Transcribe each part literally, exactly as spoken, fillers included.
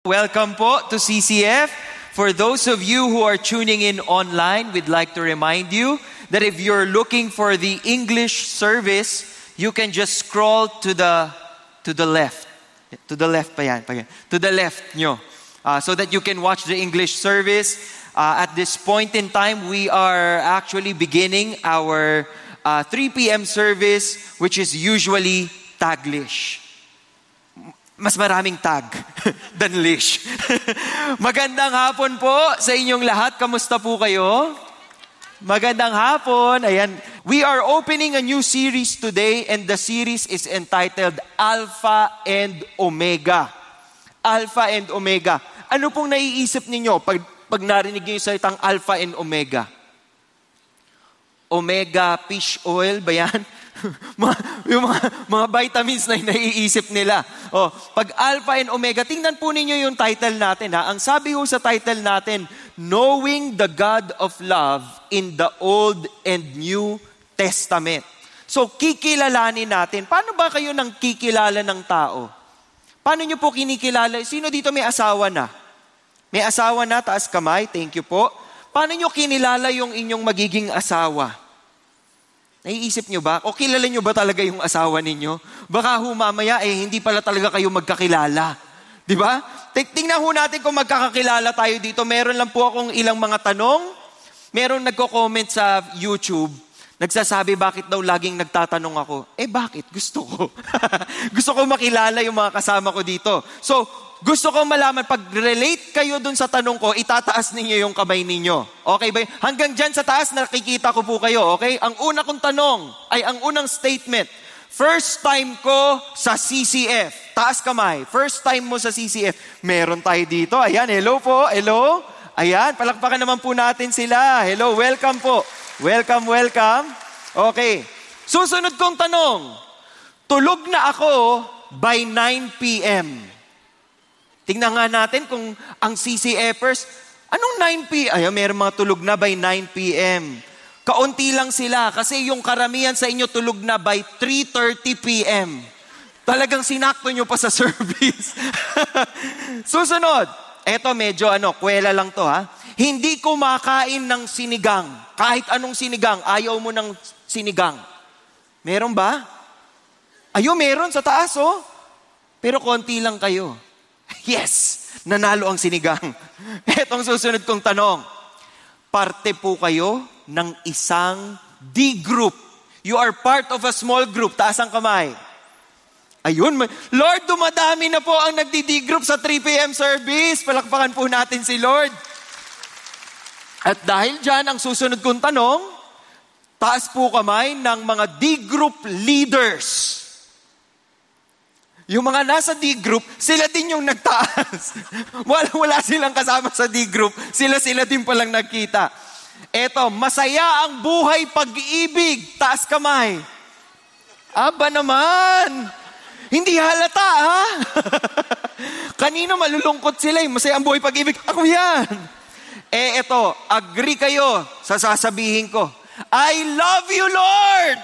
Welcome po to C C F. For those of you who are tuning in online, we'd like to remind you that if you're looking for the English service, you can just scroll to the to the left. To the left pa yan, pa yan. To the left nyo. Uh, so that you can watch the English service. Uh, at this point in time, we are actually beginning our uh, three p.m. service, which is usually Taglish. Mas maraming tag than lish. Magandang hapon po sa inyong lahat. Kamusta po kayo? Magandang hapon. Ayan. We are opening a new series today and the series is entitled Alpha and Omega. Alpha and Omega. Ano pong naiisip ninyo pag, pag narinig niyo yung salitang Alpha and Omega? Omega fish oil ba yan? mga, yung mga, mga vitamins na naiisip nila. Oh, pag Alpha and Omega, tingnan po ninyo yung title natin. Ha? Ang sabi ho sa title natin, Knowing the God of Love in the Old and New Testament. So, kikilalanin natin. Paano ba kayo nang kikilala ng tao? Paano nyo po kinikilala? Sino dito may asawa na? May asawa na, taas kamay. Thank you po. Paano nyo kinilala yung inyong magiging asawa? Naiisip nyo ba? O kilala nyo ba talaga yung asawa ninyo? Baka humamaya, eh, hindi pala talaga kayo magkakilala. Di ba? Tingnan ho natin kung magkakakilala tayo dito. Meron lang po akong ilang mga tanong. Meron nagko-comment sa YouTube. Nagsasabi, bakit daw laging nagtatanong ako? Eh, bakit? Gusto ko. Gusto ko makilala yung mga kasama ko dito. So, gusto ko malaman, pag-relate kayo dun sa tanong ko, itataas ninyo yung kamay ninyo. Okay ba? Hanggang dyan sa taas, nakikita ko po kayo. Okay? Ang una kong tanong, ay ang unang statement, first time ko sa C C F. Taas kamay. First time mo sa C C F. Meron tayo dito. Ayan, hello po. Hello. Ayan, palakpakan naman po natin sila. Hello, welcome po. Welcome, welcome. Okay. Susunod kong tanong, tulog na ako by nine p.m. Tingnan nga natin kung ang C C Fers, anong nine p.m? Ay, meron mga tulog na by nine p.m. Kaunti lang sila kasi yung karamihan sa inyo tulog na by three thirty p.m. Talagang sinakto nyo pa sa service. Susunod. Eto medyo ano, kwela lang to ha. Hindi kumakain ng sinigang. Kahit anong sinigang, ayaw mo ng sinigang. Meron ba? Ayo, meron sa taas oh. Pero konti lang kayo. Yes, nanalo ang sinigang. Etong susunod kong tanong. Parte po kayo ng isang D-group. You are part of a small group. Taas ang kamay. Ayun, Lord, dumadami na po ang nagdi-D-group sa three p.m. service. Palakpakan po natin si Lord. At dahil dyan, ang susunod kong tanong, taas po kamay ng mga D-group leaders. Yung mga nasa D-group, sila din yung nagtaas. wala, wala silang kasama sa D-group. Sila-sila din palang nagkita. Eto, masaya ang buhay pag-ibig. Taas kamay. Aba naman. Hindi halata, ha? Kanino malulungkot sila. Masaya ang buhay pag-ibig. Ako yan. Eh, eto, agree kayo sa sasabihin ko. I love you, Lord!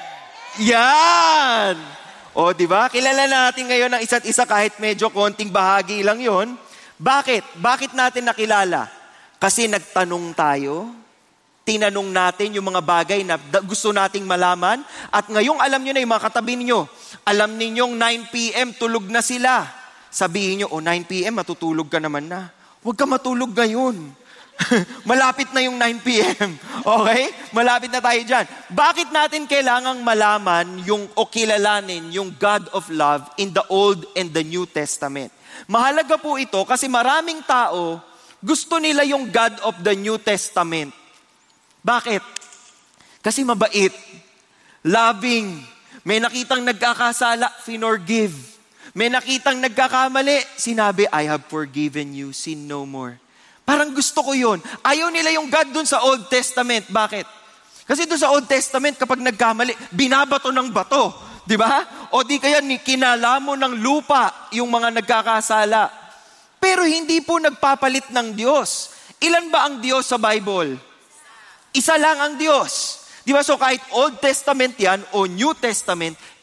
Yan! O, di ba? Kilala natin ngayon ang isa't isa kahit medyo konting bahagi lang yon. Bakit? Bakit natin nakilala? Kasi nagtanong tayo, tinanong natin yung mga bagay na gusto nating malaman, at ngayong alam nyo na yung mga katabi ninyo, alam ninyong nine p.m. tulog na sila. Sabihin nyo, o nine p.m. matutulog ka naman na. Huwag ka matulog ngayon. Malapit na yung nine p.m. Okay? Malapit na tayo dyan. Bakit natin kailangang malaman yung o kilalanin yung God of Love in the Old and the New Testament? Mahalaga po ito kasi maraming tao gusto nila yung God of the New Testament. Bakit? Kasi mabait, loving, may nakitang nagkakasala, finorgive. May nakitang nagkakamali, sinabi, I have forgiven you, sin no more. Parang gusto ko yun. Ayaw nila yung God dun sa Old Testament. Bakit? Kasi dun sa Old Testament, kapag nagkamali, binabato ng bato. Di ba? O di kaya kinalamo ng lupa yung mga nagkakasala. Pero hindi po nagpapalit ng Diyos. Ilan ba ang Diyos sa Bible? Isa lang ang Diyos. Di ba? So kahit Old Testament yan o New Testament,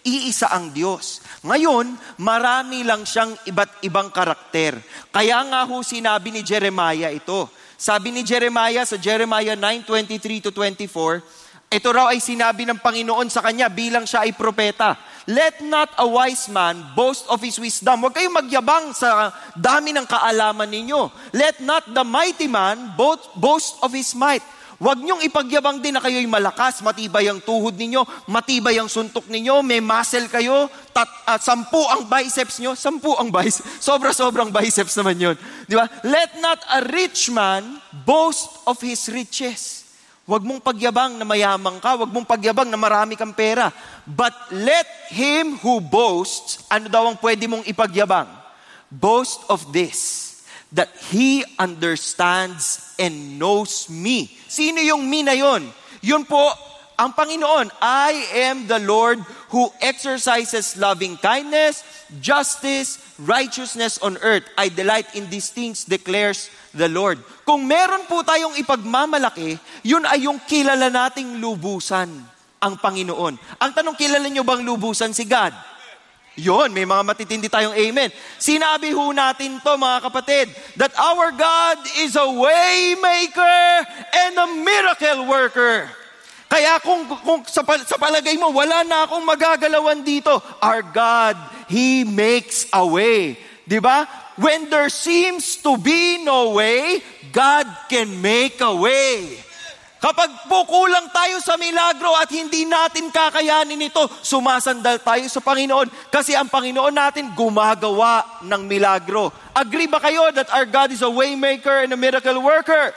Iisa ang Diyos. Ngayon, marami lang siyang iba't ibang karakter. Kaya nga ho sinabi ni Jeremiah ito. Sabi ni Jeremiah sa Jeremiah nine twenty-three to twenty-four, ito raw ay sinabi ng Panginoon sa kanya bilang siya ay propeta. Let not a wise man boast of his wisdom. Huwag kayong magyabang sa dami ng kaalaman ninyo. Let not the mighty man boast of his might. Huwag niyong ipagyabang din na kayo'y malakas, matibay ang tuhod ninyo, matibay ang suntok ninyo, may muscle kayo, tat, uh, sampu ang biceps nyo, sampu ang biceps, sobra-sobrang biceps naman yun. Di ba? Let not a rich man boast of his riches. Huwag mong pagyabang na mayamang ka, huwag mong pagyabang na marami kang pera. But let him who boasts, ano daw ang pwede mong ipagyabang? Boast of this, that he understands and knows me. Sino yung me na yun? Yun po, ang Panginoon. I am the Lord who exercises loving kindness, justice, righteousness on earth. I delight in these things, declares the Lord. Kung meron po tayong ipagmamalaki, yun ay yung kilala nating lubusan, ang Panginoon. Ang tanong, kilala nyo bang lubusan si God? Yun, may mga matitindi tayong amen. Sinabi ho natin to mga kapatid, that our God is a way maker and a miracle worker. Kaya kung, kung sa, sa palagay mo, wala na akong magagalawan dito, our God, He makes a way. Diba? When there seems to be no way, God can make a way. Kapag po kulang tayo sa milagro at hindi natin kakayanin ito, sumasandal tayo sa Panginoon kasi ang Panginoon natin gumagawa ng milagro. Agree ba kayo that our God is a way maker and a miracle worker?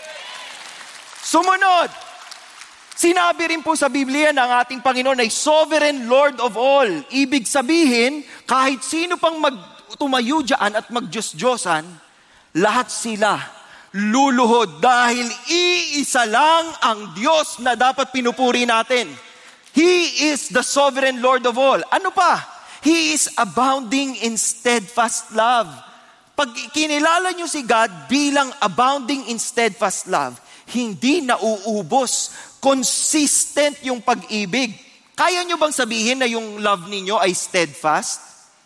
Sumunod, sinabi rin po sa Biblia na ang ating Panginoon ay sovereign Lord of all. Ibig sabihin, kahit sino pang magtumayo dyan at magdiyos-diyosan, lahat sila luluhod dahil iisa lang ang Diyos na dapat pinupuri natin. He is the sovereign Lord of all. Ano pa? He is abounding in steadfast love. Pag kinilala nyo si God bilang abounding in steadfast love, hindi nauubos. Consistent yung pag-ibig. Kaya nyo bang sabihin na yung love ninyo ay steadfast?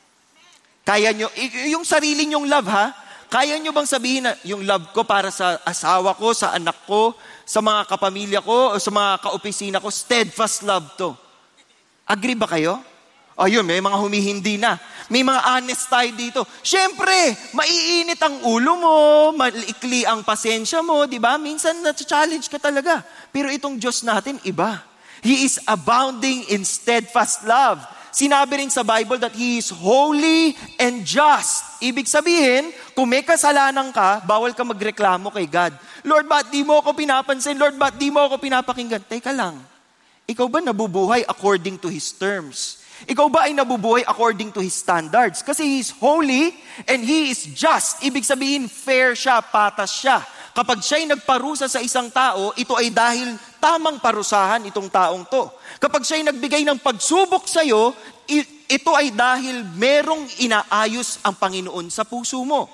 Kaya nyo, y- yung sarili nyong love ha? Kaya nyo bang sabihin na yung love ko para sa asawa ko, sa anak ko, sa mga kapamilya ko, o sa mga kaopisina ko, steadfast love to? Agree ba kayo? O yun, may mga humihindi na. May mga honest tayo dito. Siyempre, maiinit ang ulo mo, malikli ang pasensya mo, di ba? Minsan na-challenge ka talaga. Pero itong Diyos natin, iba. He is abounding in steadfast love. Sinabi rin sa Bible that He is holy and just. Ibig sabihin, kung may kasalanan ka, bawal ka magreklamo kay God. Lord, ba't di mo ako pinapansin? Lord, ba't di mo ako pinapakinggan? Teka lang, ikaw ba nabubuhay according to His terms? Ikaw ba ay nabubuhay according to His standards? Kasi He is holy and He is just. Ibig sabihin, fair siya, patas siya. Kapag siya'y nagparusa sa isang tao, ito ay dahil tamang parusahan itong taong to. Kapag siya'y nagbigay ng pagsubok sa'yo, ito ay dahil merong inaayos ang Panginoon sa puso mo.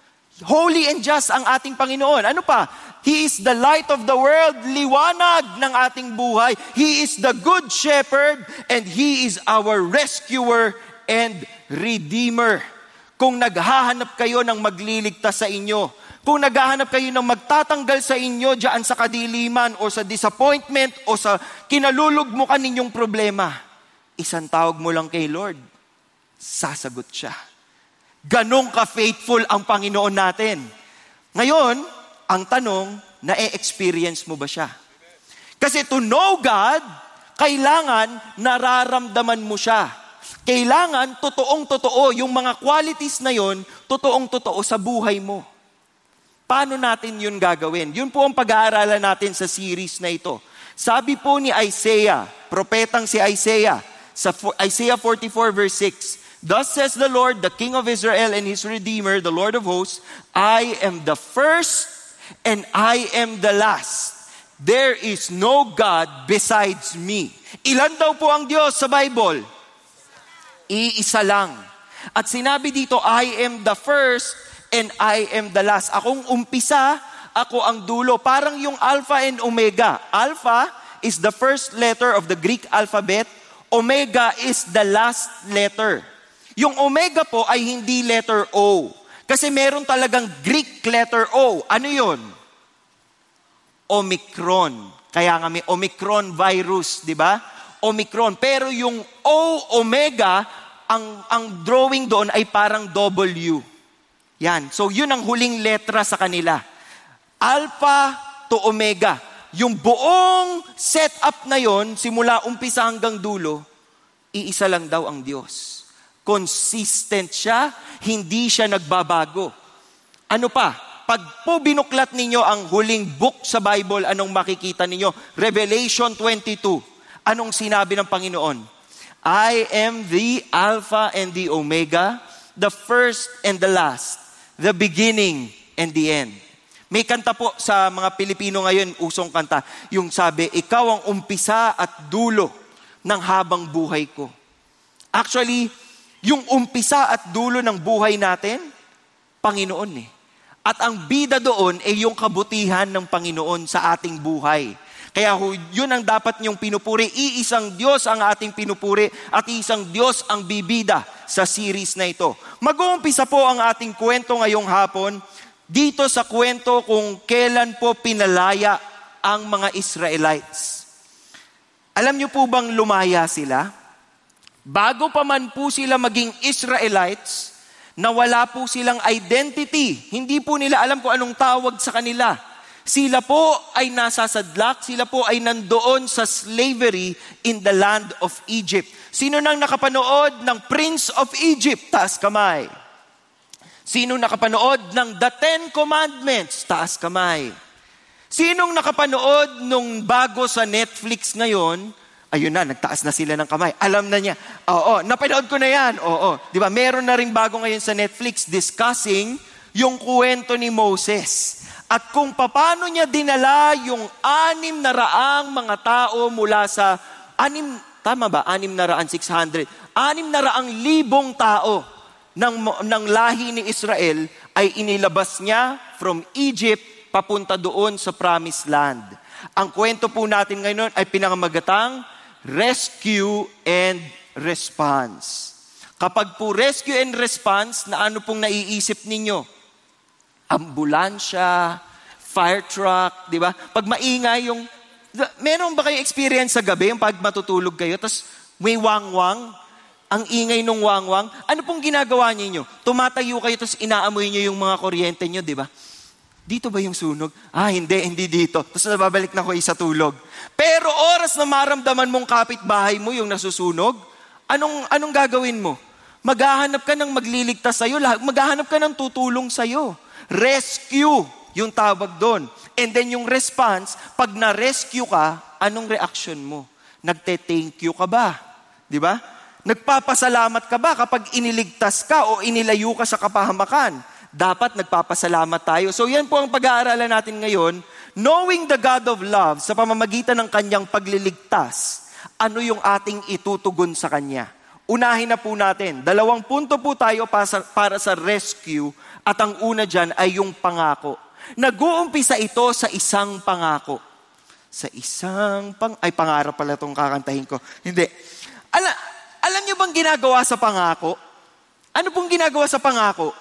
Holy and just ang ating Panginoon. Ano pa? He is the light of the world, liwanag ng ating buhay. He is the good shepherd and He is our rescuer and redeemer. Kung naghahanap kayo ng magliligtas sa inyo, kung naghahanap kayo ng magtatanggal sa inyo diyan sa kadiliman o sa disappointment o sa kinalulugmukan ninyong problema, isang tawag mo lang kay Lord, sasagot siya. Ganong ka-faithful ang Panginoon natin. Ngayon, ang tanong, na-experience mo ba siya? Kasi to know God, kailangan nararamdaman mo siya. Kailangan totoong-totoo, yung mga qualities na yon, totoong-totoo sa buhay mo. Paano natin yun gagawin? Yun po ang pag-aaralan natin sa series na ito. Sabi po ni Isaiah, propetang si Isaiah, sa Isaiah forty-four verse six, thus says the Lord, the King of Israel and His Redeemer, the Lord of hosts, I am the first and I am the last. There is no God besides me. Ilan daw po ang Diyos sa Bible? Iisa lang. At sinabi dito, I am the first and I am the last. Akong umpisa, ako ang dulo. Parang yung Alpha and Omega. Alpha is the first letter of the Greek alphabet. Omega is the last letter. Yung omega po ay hindi letter O. Kasi meron talagang Greek letter O. Ano yun? Omicron. Kaya nga may Omicron virus, di ba? Omicron. Pero yung O, omega, ang, ang drawing doon ay parang W. Yan. So yun ang huling letra sa kanila. Alpha to omega. Yung buong setup na yon, simula umpisa hanggang dulo, iisa lang daw ang Diyos. Consistent siya, hindi siya nagbabago. Ano pa? Pag po binuklat ninyo ang huling book sa Bible, anong makikita ninyo? Revelation twenty-two. Anong sinabi ng Panginoon? I am the Alpha and the Omega, the first and the last, the beginning and the end. May kanta po sa mga Pilipino ngayon, usong kanta, yung sabi, ikaw ang umpisa at dulo ng habang buhay ko. Actually, yung umpisa at dulo ng buhay natin, Panginoon eh. At ang bida doon ay yung kabutihan ng Panginoon sa ating buhay. Kaya yun ang dapat niyong pinupuri. Iisang Diyos ang ating pinupuri at isang Diyos ang bibida sa series na ito. Mag-uumpisa po ang ating kwento ngayong hapon dito sa kwento kung kailan po pinalaya ang mga Israelites. Alam niyo po bang lumaya sila? Bago pa man po sila maging Israelites, na wala po silang identity. Hindi po nila alam kung anong tawag sa kanila. Sila po ay nasasadlak, sila po ay nandoon sa slavery in the land of Egypt. Sino nang nakapanood ng Prince of Egypt? Taas kamay. Sino nakapanood ng The Ten Commandments? Taas kamay. Sinong nakapanood nung bago sa Netflix ngayon? Ayun na, nagtaas na sila ng kamay. Alam na niya. Oo, napanood ko na yan. Oo, di ba? Meron na rin bago ngayon sa Netflix discussing yung kwento ni Moses. At kung paano niya dinala yung anim na raang mga tao mula sa, anim, tama ba? Anim na raan, six hundred. Anim na raang libong tao ng, ng lahi ni Israel ay inilabas niya from Egypt papunta doon sa Promised Land. Ang kwento po natin ngayon ay pinangamagatang rescue and response. Kapag po rescue and response, na ano pong naiisip ninyo? Ambulansya, fire truck, di ba? Pag maingay yung, meron ba kayo experience sa gabi, yung pag matutulog kayo, tapos may wangwang, ang ingay nung wangwang, ano pong ginagawa ninyo? Tumatayo kayo, tapos inaamoy nyo yung mga kuryente nyo, di ba? Dito ba yung sunog? Ah, hindi, hindi dito. Tapos nababalik na ko sa tulog. Pero oras na maramdaman mong kapitbahay mo yung nasusunog, anong, anong gagawin mo? Maghahanap ka ng magliligtas sa'yo, maghahanap ka ng tutulong sa'yo. Rescue, yung tawag doon. And then yung response, pag na-rescue ka, anong reaction mo? Nagte-thank you ka ba? Di ba? Nagpapasalamat ka ba kapag iniligtas ka o inilayo ka sa kapahamakan? Dapat nagpapasalamat tayo. So yan po ang pag-aaralan natin ngayon. Knowing the God of love sa pamamagitan ng kanyang pagliligtas, ano yung ating itutugon sa kanya? Unahin na po natin. Dalawang punto po tayo para sa, para sa rescue at ang una dyan ay yung pangako. Nag-uumpisa ito sa isang pangako. Sa isang pang... Ay, pangarap pala itong kakantahin ko. Hindi. Ala, alam niyo bang ginagawa sa pangako? Ano pong ginagawa sa pangako?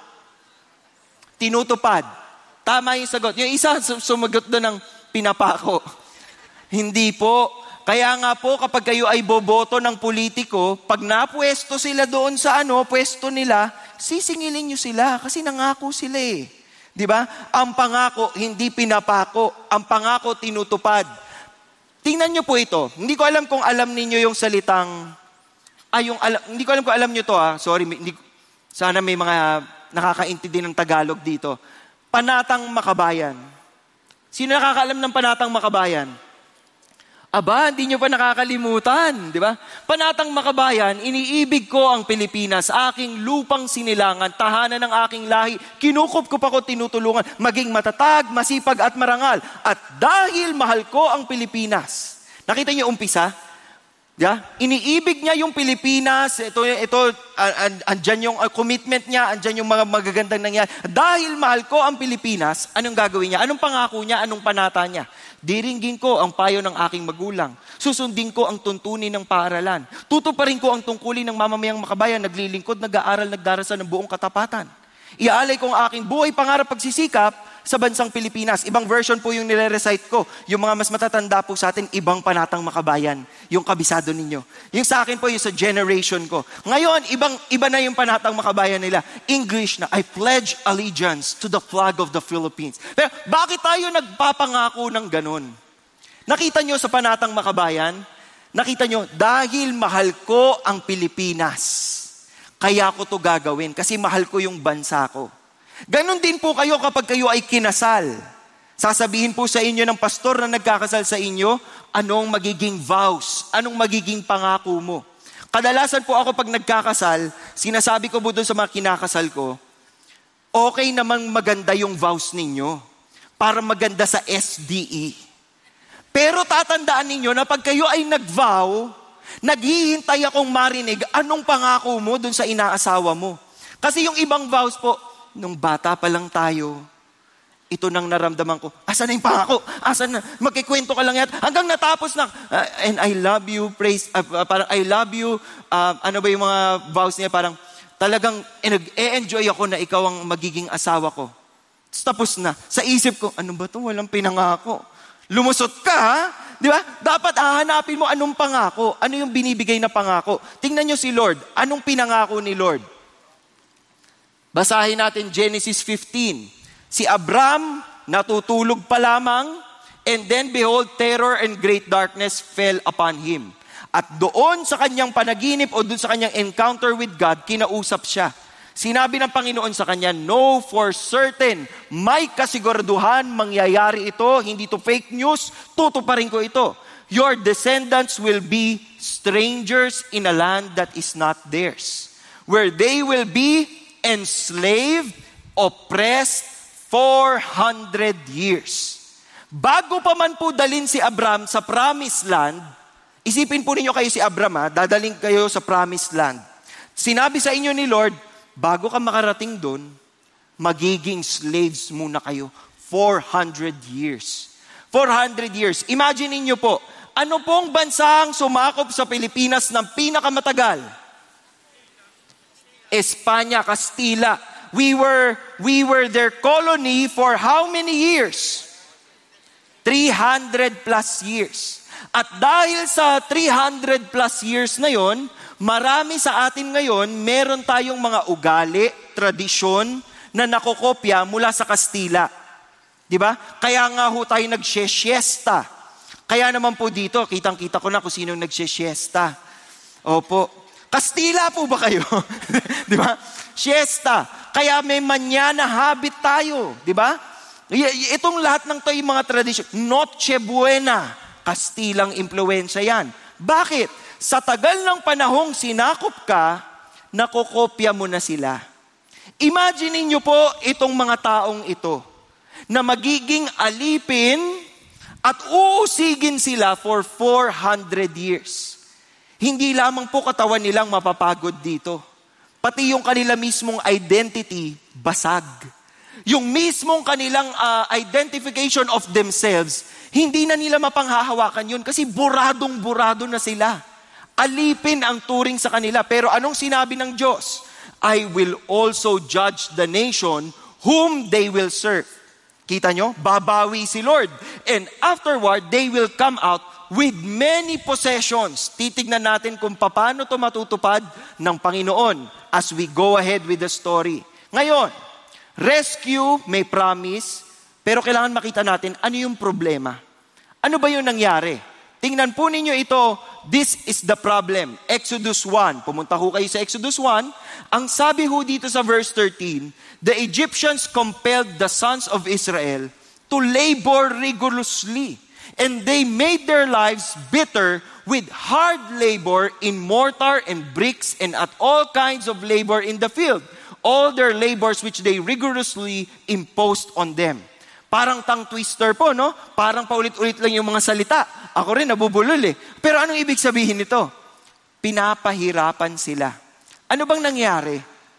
Tinutupad. Tama yung sagot. Yung isa sumagot doon ng pinapako. Hindi po. Kaya nga po kapag kayo ay boboto ng politiko, pag napwesto sila doon sa ano, pwesto nila, sisingilin nyo sila kasi nangako sila eh. Di ba? Ang pangako, hindi pinapako. Ang pangako, tinutupad. Tingnan nyo po ito. Hindi ko alam kung alam ninyo yung salitang, ay yung alam, hindi ko alam kung alam nyo to ah. Sorry, hindi, sana may mga nakakaintindi ng Tagalog dito. Panatang makabayan. Sino nakakaalam ng panatang makabayan? Aba, hindi nyo pa nakakalimutan, di ba? Panatang makabayan, iniibig ko ang Pilipinas, aking lupang sinilangan, tahanan ng aking lahi, kinukup ko pa ko tinutulungan, maging matatag, masipag at marangal. At dahil mahal ko ang Pilipinas. Nakita nyo umpisa? Yeah? Iniibig niya yung Pilipinas. Ito, ito an, andyan yung uh, commitment niya, andyan yung mga magagandang nangyari. Dahil mahal ko ang Pilipinas, anong gagawin niya? Anong pangako niya? Anong panata niya? Diringgin ko ang payo ng aking magulang. Susundin ko ang tuntunin ng paaralan. Tutuparin ko ang tungkulin ng mamamayang makabayan, naglilingkod, nag-aaral, nagdarasal ng buong katapatan. Iaalay ko ang aking buhay, pangarap, pagsisikap sa bansang Pilipinas. Ibang version po yung nire-recite ko. Yung mga mas matatanda po sa atin, ibang panatang makabayan. Yung kabisado ninyo. Yung sa akin po, yung sa generation ko. Ngayon, ibang, iba na yung panatang makabayan nila. English na, I pledge allegiance to the flag of the Philippines. Pero bakit tayo nagpapangako ng ganun? Nakita nyo sa panatang makabayan? Nakita nyo, dahil mahal ko ang Pilipinas, kaya ko to gagawin kasi mahal ko yung bansa ko. Ganon din po kayo kapag kayo ay kinasal. Sasabihin po sa inyo ng pastor na nagkakasal sa inyo, anong magiging vows, anong magiging pangako mo. Kadalasan po ako pag nagkakasal, sinasabi ko po doon sa mga kinakasal ko, okay namang maganda yung vows ninyo para maganda sa S D E. Pero tatandaan ninyo na pag kayo ay nag-vow, naghihintay akong marinig anong pangako mo doon sa inaasawa mo. Kasi yung ibang vows po, nung bata pa lang tayo, ito nang naramdaman ko. Asan na yung pangako? Asan na? Magkikwento ka lang yan. Hanggang natapos na. Uh, and I love you, praise, uh, uh, parang I love you. Uh, ano ba yung mga vows niya? Parang talagang nag-e-enjoy ako na ikaw ang magiging asawa ko. Tapos na. Sa isip ko, ano ba ito? Walang pinangako. Lumusot ka, ha? Di ba? Dapat hahanapin mo anong pangako. Ano yung binibigay na pangako. Tingnan nyo si Lord. Anong pinangako ni Lord? Basahin natin Genesis fifteen. Si Abram natutulog pa lamang, and then behold, terror and great darkness fell upon him. At doon sa kanyang panaginip o doon sa kanyang encounter with God, kinausap siya. Sinabi ng Panginoon sa kanya, no, for certain, may kasiguraduhan, mangyayari ito, hindi to fake news, tutuparin ko ito. Your descendants will be strangers in a land that is not theirs, where they will be enslaved, oppressed four hundred years. Bago pa man po dalhin si Abram sa promised land, isipin po ninyo kayo si Abram, ha, dadaling kayo sa promised land. Sinabi sa inyo ni Lord, bago ka makarating doon, magiging slaves muna kayo. four hundred years. four hundred years. Imagine niyo po, ano pong bansang sumakop sa Pilipinas ng pinakamatagal? Espanya, Castilla. We were, we were their colony for how many years? three hundred plus years. At dahil sa three hundred plus years na yon, marami sa atin ngayon, meron tayong mga ugali, tradisyon, na nakokopya mula sa Kastila. Di ba? Kaya nga ho tayo nag-siesta. Kaya naman po dito, kitang-kita ko na kung sino nag-siesta. Opo. Kastila po ba kayo? Di ba? Siesta. Kaya may manyana habit tayo. Di ba? Y- itong lahat ng to yung mga tradisyon. Noche Buena. Kastilang impluensya yan. Bakit? Sa tagal ng panahong sinakop ka, nakokopya mo na sila. Imagine niyo po itong mga taong ito na magiging alipin at uusigin sila for four hundred years. Hindi lamang po katawan nilang mapapagod dito. Pati yung kanila mismong identity, basag. Yung mismong kanilang uh, identification of themselves, hindi na nila mapanghahawakan yun kasi buradong-burado na sila. Alipin ang turing sa kanila. Pero anong sinabi ng Diyos? I will also judge the nation whom they will serve. Kita nyo? Babawi si Lord. And afterward, they will come out with many possessions. Titignan natin kung paano ito matutupad ng Panginoon as we go ahead with the story. Ngayon, rescue, may promise, pero kailangan makita natin ano yung problema. Ano ba yung nangyari? Tingnan po ninyo ito, this is the problem. Exodus one. Pumunta ho kayo sa Exodus one. Ang sabi ho dito sa verse thirteen, the Egyptians compelled the sons of Israel to labor rigorously. And they made their lives bitter with hard labor in mortar and bricks and at all kinds of labor in the field. All their labors which they rigorously imposed on them. Parang tongue twister po, no? Parang paulit-ulit lang yung mga salita. Ako rin, nabubulol eh. Pero anong ibig sabihin nito? Pinapahirapan sila. Ano bang nangyari?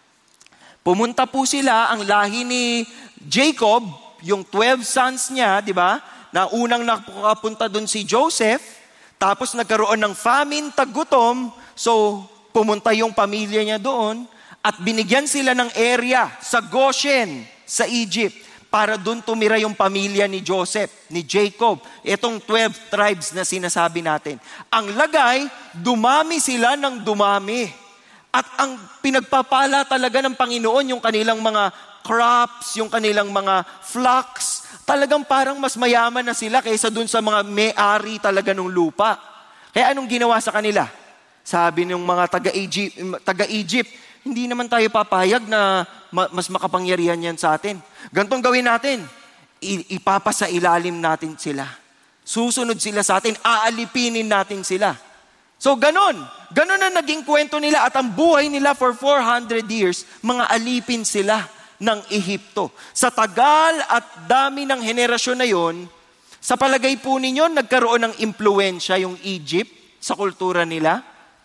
Pumunta po sila, ang lahi ni Jacob, yung twelve sons niya, di ba? Na unang nakapunta doon si Joseph, tapos nagkaroon ng famine, tagutom, so pumunta yung pamilya niya doon, at binigyan sila ng area sa Goshen, sa Egypt, para doon tumira yung pamilya ni Joseph, ni Jacob. Itong twelve tribes na sinasabi natin. Ang lagay, dumami sila ng dumami. At ang pinagpapala talaga ng Panginoon, yung kanilang mga crops, yung kanilang mga flocks, talagang parang mas mayaman na sila kaysa dun sa mga may-ari talaga ng lupa. Kaya anong ginawa sa kanila? Sabi ng mga taga-Egypt, taga-Egypt, hindi naman tayo papayag na mas makapangyarihan yan sa atin. Gantong gawin natin, I- ipapasa ilalim natin sila. Susunod sila sa atin, aalipinin natin sila. So ganon, ganon na naging kwento nila at ang buhay nila for four hundred years, mga alipin sila ng Ehipto. Sa tagal at dami ng henerasyon na yon, sa palagay po ninyo, nagkaroon ng impluensya yung Egypt sa kultura nila?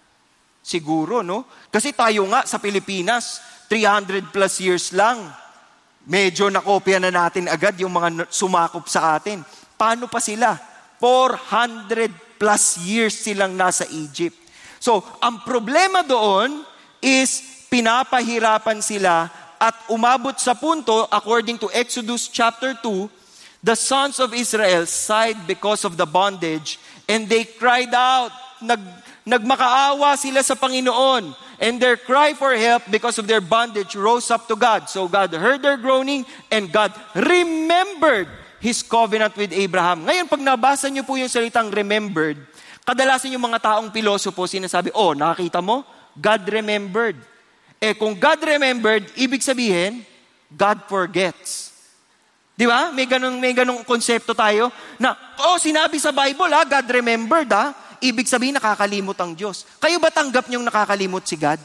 Siguro, no? Kasi tayo nga sa Pilipinas, three hundred plus years lang. Medyo nakopya na natin agad yung mga sumakop sa atin. Paano pa sila? four hundred plus years silang nasa Egypt. So, ang problema doon is pinapahirapan sila at umabot sa punto, according to Exodus chapter two, the sons of Israel sighed because of the bondage and they cried out. Nag, nagmakaawa sila sa Panginoon. And their cry for help because of their bondage rose up to God. So God heard their groaning and God remembered His covenant with Abraham. Ngayon, pag nabasa niyo po yung salitang remembered, kadalasan yung mga taong pilosopo sinasabi, oh, nakita mo? God remembered. Eh kung God remembered, ibig sabihin, God forgets. Di ba? May ganung, may ganung konsepto tayo na, oh, sinabi sa Bible, ha, God remembered, ha? Ibig sabihin, nakakalimot ang Diyos. Kayo ba tanggap niyong nakakalimot si God?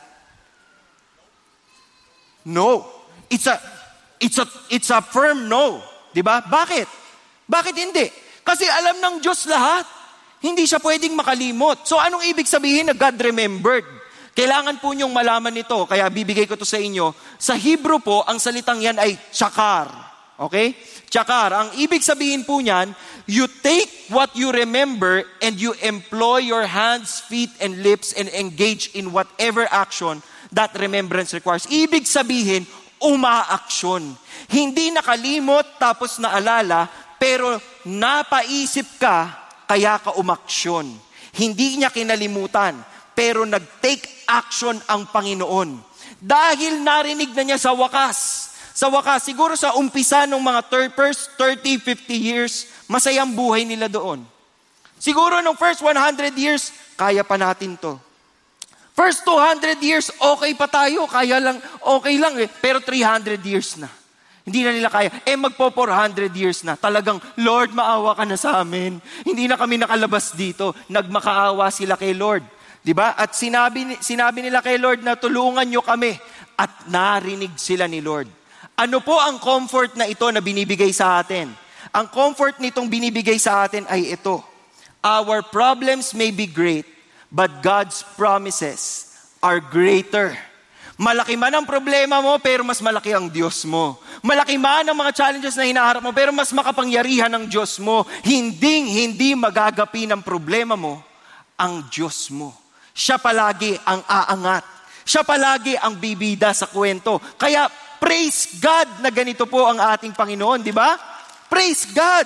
No. It's a, it's a, it's a firm no. Diba? Bakit? Bakit hindi? Kasi alam ng Diyos lahat. Hindi siya pwedeng makalimot. So anong ibig sabihin na God remembered? Kailangan po niyong malaman nito, kaya bibigay ko to sa inyo. Sa Hebrew po, ang salitang yan ay tsakar. Okay? Tsakar. Ang ibig sabihin po niyan, you take what you remember and you employ your hands, feet, and lips and engage in whatever action that remembrance requires. Ibig sabihin, umaaksyon. Hindi nakalimot tapos naalala, pero napaisip ka, kaya ka umaksyon. Hindi niya kinalimutan, pero nag-take action ang Panginoon. Dahil narinig na niya sa wakas, Sa wakas, siguro sa umpisa ng mga first thirty, fifty years, masayang buhay nila doon. Siguro nung first one hundred years, kaya pa natin to. First two hundred years, okay pa tayo, kaya lang, okay lang eh. Pero three hundred years na. Hindi na nila kaya. Eh magpo four hundred years na. Talagang, Lord, maawa ka na sa amin. Hindi na kami nakalabas dito. Nagmakaawa sila kay Lord. Diba? At sinabi, sinabi nila kay Lord na tulungan nyo kami. At narinig sila ni Lord. Ano po ang comfort na ito na binibigay sa atin? Ang comfort nitong binibigay sa atin ay ito. Our problems may be great, but God's promises are greater. Malaki man ang problema mo, pero mas malaki ang Diyos mo. Malaki man ang mga challenges na hinaharap mo, pero mas makapangyarihan ang Diyos mo. Hinding hindi magagapi ng problema mo ang Diyos mo. Siya palagi ang aangat. Siya palagi ang bibida sa kwento. Kaya praise God na ganito po ang ating Panginoon, di ba? Praise God!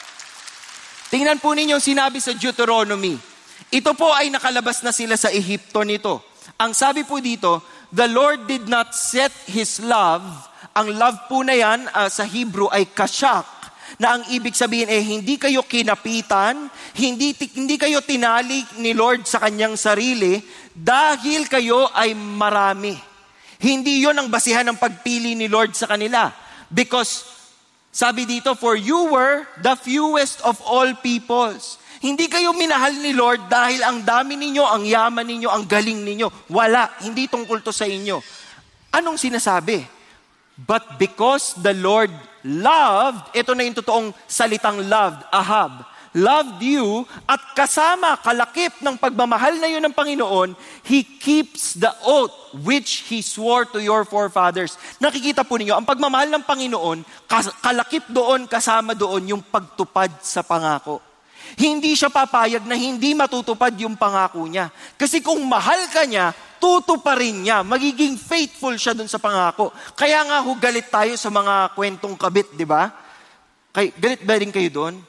Tingnan po ninyo sinabi sa Deuteronomy. Ito po ay nakalabas na sila sa Ehipto nito. Ang sabi po dito, the Lord did not set His love, ang love po na yan uh, sa Hebrew ay kasyak, na ang ibig sabihin ay hindi kayo kinapitan, hindi, hindi kayo tinali ni Lord sa kanyang sarili, dahil kayo ay marami. Hindi yon ang basihan ng pagpili ni Lord sa kanila. Because, sabi dito, for you were the fewest of all peoples. Hindi kayo minahal ni Lord dahil ang dami ninyo, ang yaman ninyo, ang galing ninyo. Wala. Hindi tungkol to sa inyo. Anong sinasabi? But because the Lord loved, ito na yung totoong salitang loved, Ahab, loved you at kasama kalakip ng pagmamahal na yun ng Panginoon, He keeps the oath which He swore to your forefathers. Nakikita po ninyo, ang pagmamahal ng Panginoon, kalakip doon, kasama doon yung pagtupad sa pangako. Hindi siya papayag na hindi matutupad yung pangako niya. Kasi kung mahal ka niya, tutuparin niya. Magiging faithful siya dun sa pangako. Kaya nga ho, galit tayo sa mga kwentong kabit, di ba? Kay, galit ba rin kayo doon?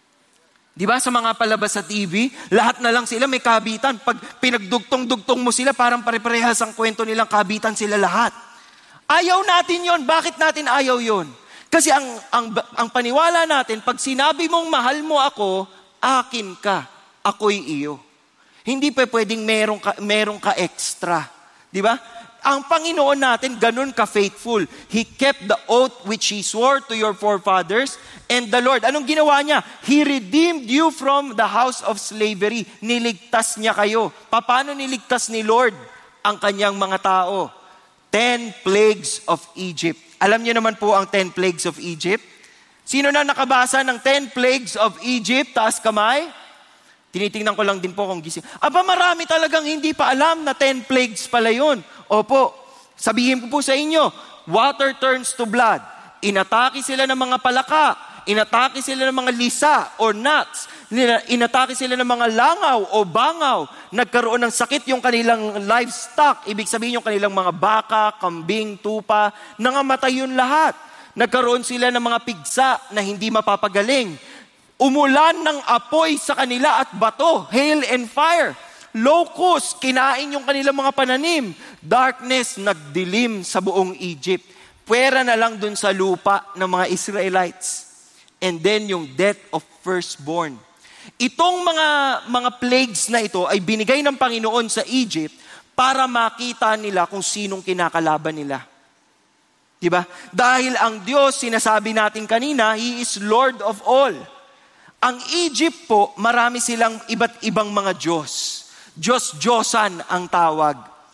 Di ba sa mga palabas sa T V, lahat na lang sila may kabitan. Pag pinagdugtong-dugtong mo sila, parang pare-parehas ang kwento nilang kabitan sila lahat. Ayaw natin yon. Bakit natin ayaw yon? Kasi ang, ang, ang paniwala natin, pag sinabi mong mahal mo ako, akin ka, ako'y iyo. Hindi pa pwedeng merong ka, merong ka extra. Di ba? Ang Panginoon natin, ganun ka-faithful. He kept the oath which He swore to your forefathers. And the Lord, anong ginawa niya? He redeemed you from the house of slavery. Niligtas niya kayo. Paano niligtas ni Lord ang kanyang mga tao? Ten plagues of Egypt. Alam niyo naman po ang ten plagues of Egypt? Sino na nakabasa ng ten plagues of Egypt? Taas kamay. Tinitingnan ko lang din po kung gising. Aba, marami talagang hindi pa alam na ten plagues pala yun. Opo, sabihin ko po sa inyo, water turns to blood. Inatake sila ng mga palaka. Inatake sila ng mga lisa or gnats. Inatake sila ng mga langaw o bangaw. Nagkaroon ng sakit yung kanilang livestock. Ibig sabihin yung kanilang mga baka, kambing, tupa. Nangamatay yun lahat. Nagkaroon sila ng mga pigsa na hindi mapapagaling. Umulan ng apoy sa kanila at bato, hail and fire. Locust, kinain yung kanilang mga pananim. Darkness, nagdilim sa buong Egypt. Puwera na lang dun sa lupa ng mga Israelites. And then yung death of firstborn. Itong mga mga plagues na ito ay binigay ng Panginoon sa Egypt para makita nila kung sinong kinakalaban nila. Diba? Dahil ang Diyos, sinasabi natin kanina, He is Lord of all. Ang Egypt po, marami silang iba't ibang mga Diyos. Diyos-Diyosan ang tawag.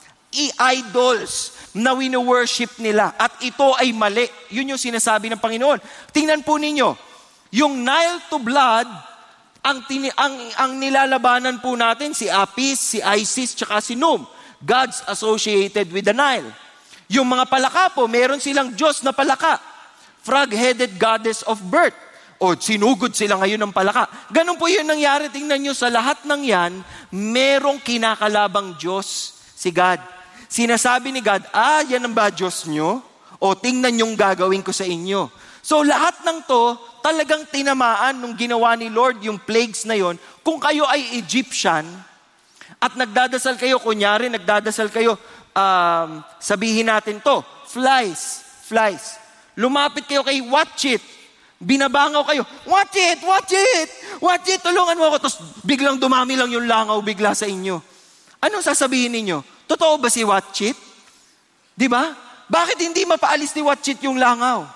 I-idols na wino-worship nila. At ito ay mali. Yun yung sinasabi ng Panginoon. Tingnan po ninyo, yung Nile to blood, ang, tini, ang, ang nilalabanan po natin, si Apis, si Isis, tsaka si Num. Gods associated with the Nile. Yung mga palaka po, meron silang Diyos na palaka. Frog-headed goddess of birth. O sinugod sila ngayon ng palaka. Ganun po yun nangyari. Tingnan nyo, sa lahat ng yan, merong kinakalabang Diyos, si God. Sinasabi ni God, ah, yan ang ba Diyos nyo? O tingnan yung gagawin ko sa inyo. So lahat ng to, talagang tinamaan nung ginawa ni Lord yung plagues na yon. Kung kayo ay Egyptian, at nagdadasal kayo, kunyari, nagdadasal kayo, um, sabihin natin to, flies, flies. Lumapit kayo kay watch it. Binabangaw kayo, watch it, watch it, watch it, tulungan mo ako. Tapos biglang dumami lang yung langaw bigla sa inyo. Anong sasabihin ninyo? Totoo ba si watch it? Di ba? Bakit hindi mapaalis ni watch it yung langaw?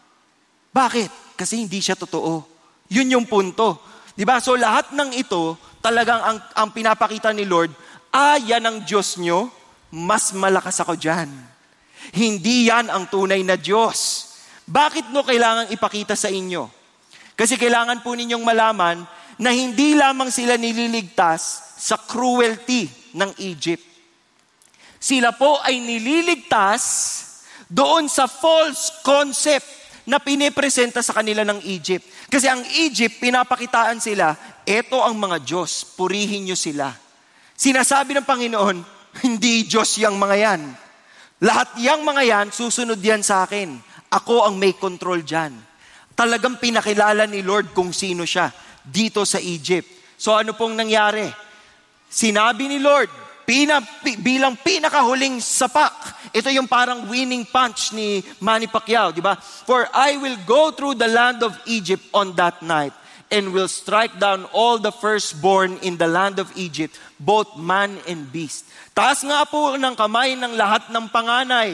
Bakit? Kasi hindi siya totoo. Yun yung punto. Di ba? So lahat ng ito, talagang ang, ang pinapakita ni Lord, ah, yan ang Diyos nyo, mas malakas ako dyan. Hindi yan ang tunay na Diyos. Bakit no kailangan ipakita sa inyo? Kasi kailangan po ninyong malaman na hindi lamang sila nililigtas sa cruelty ng Egypt. Sila po ay nililigtas doon sa false concept na pinipresenta sa kanila ng Egypt. Kasi ang Egypt, pinapakitaan sila, eto ang mga Diyos, purihin nyo sila. Sinasabi ng Panginoon, hindi Diyos yang mga yan. Lahat yang mga yan, susunod yan sa akin. Ako ang may control dyan. Talagang pinakilala ni Lord kung sino siya dito sa Egypt. So ano pong nangyari? Sinabi ni Lord, pina, pi, bilang pinakahuling sapak, ito yung parang winning punch ni Manny Pacquiao, di ba? For I will go through the land of Egypt on that night and will strike down all the firstborn in the land of Egypt, both man and beast. Taas nga po ng kamay ng lahat ng panganay.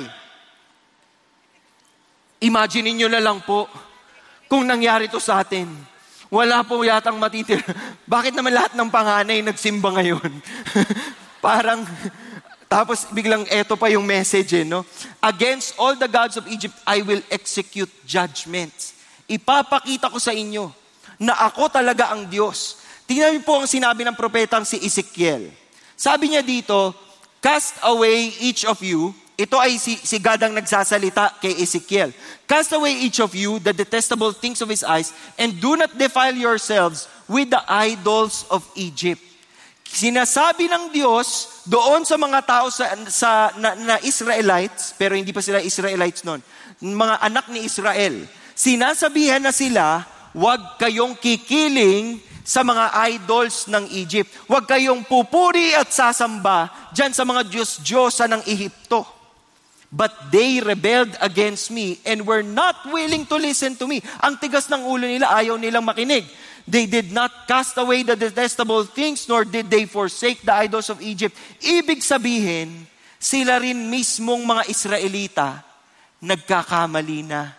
Imagine niyo na lang po kung nangyari to sa atin. Wala po yatang matitira. Bakit naman lahat ng panganay nagsimba ngayon? Parang, tapos biglang eto pa yung message eh, no? Against all the gods of Egypt, I will execute judgments. Ipapakita ko sa inyo na ako talaga ang Diyos. Tingnan niyo po ang sinabi ng propetang si Ezekiel. Sabi niya dito, cast away each of you. Ito ay si, si God ang nagsasalita kay Ezekiel. Cast away each of you the detestable things of his eyes, and do not defile yourselves with the idols of Egypt. Sinasabi ng Diyos doon sa mga tao sa, sa na, na Israelites, pero hindi pa sila Israelites noon, mga anak ni Israel. Sinasabihan na sila, huwag kayong kikiling sa mga idols ng Egypt. Huwag kayong pupuri at sasamba dyan sa mga Diyos-Diyosa ng Ehipto. But they rebelled against me and were not willing to listen to me. Ang tigas ng ulo nila, ayaw nilang makinig. They did not cast away the detestable things, nor did they forsake the idols of Egypt. Ibig sabihin, sila rin mismong mga Israelita, nagkakamali na.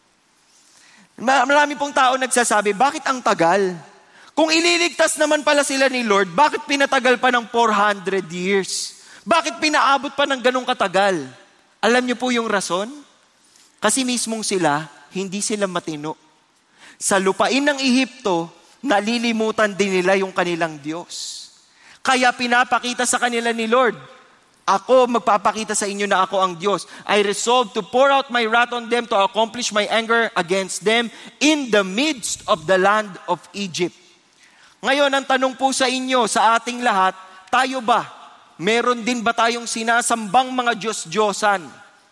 Marami pong tao nagsasabi, bakit ang tagal? Kung ililigtas naman pala sila ni Lord, bakit pinatagal pa ng four hundred years? Bakit pinaabot pa ng ganong katagal? Alam niyo po yung rason? Kasi mismong sila, hindi sila matino. Sa lupain ng Ehipto, nalilimutan din nila yung kanilang Diyos. Kaya pinapakita sa kanila ni Lord, ako magpapakita sa inyo na ako ang Diyos. I resolve to pour out my wrath on them to accomplish my anger against them in the midst of the land of Egypt. Ngayon, ang tanong po sa inyo, sa ating lahat, tayo ba? Meron din ba tayong sinasambang mga Diyos-Diyosan?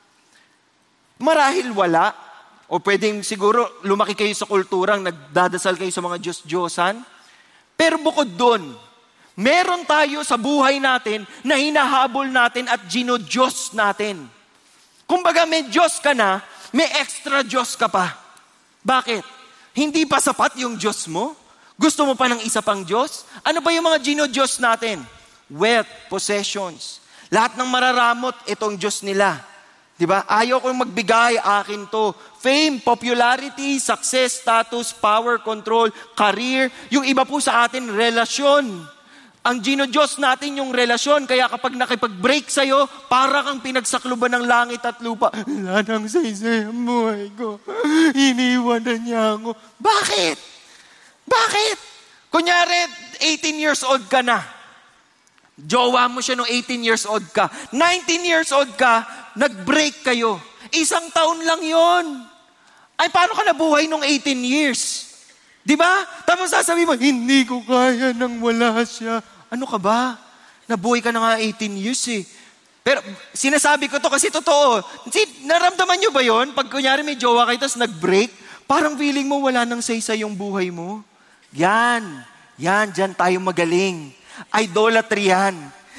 Marahil wala. O pwedeng siguro lumaki kayo sa kulturang nagdadasal kayo sa mga Diyos-Diyosan. Pero bukod doon, meron tayo sa buhay natin na hinahabol natin at gino-Diyos natin. Kumbaga may Diyos ka na, may extra Diyos ka pa. Bakit? Hindi pa sapat yung Diyos mo? Gusto mo pa ng isa pang Diyos? Ano ba yung mga gino-Diyos natin? Wealth, possessions. Lahat ng mararamot, itong Diyos nila. Diba? Ayaw kong magbigay, akin to. Fame, popularity, success, status, power, control, career. Yung iba po sa atin, relasyon. Ang gino-Diyos natin yung relasyon. Kaya kapag nakipag-break sa'yo, para kang pinagsakluban ng langit at lupa. Wala nang saysay ang buhay ko. Iniwan na niya ako. Bakit? Bakit? Kunyari, eighteen years old ka na. Jowa mo siya nung eighteen years old ka. nineteen years old ka, nag-break kayo. Isang taon lang yon. Ay, paano ka nabuhay nung eighteen years? Di ba? Tapos sasabihin mo, hindi ko kaya nang wala siya. Ano ka ba? Nabuhay ka na nga eighteen years eh. Pero sinasabi ko to kasi totoo. Si, naramdaman nyo ba yon? Pag kunyari may jowa kayo, tapos nag-break, parang feeling mo wala nang say-say yung buhay mo. Yan. Yan, dyan tayo magaling. Idolatry yan.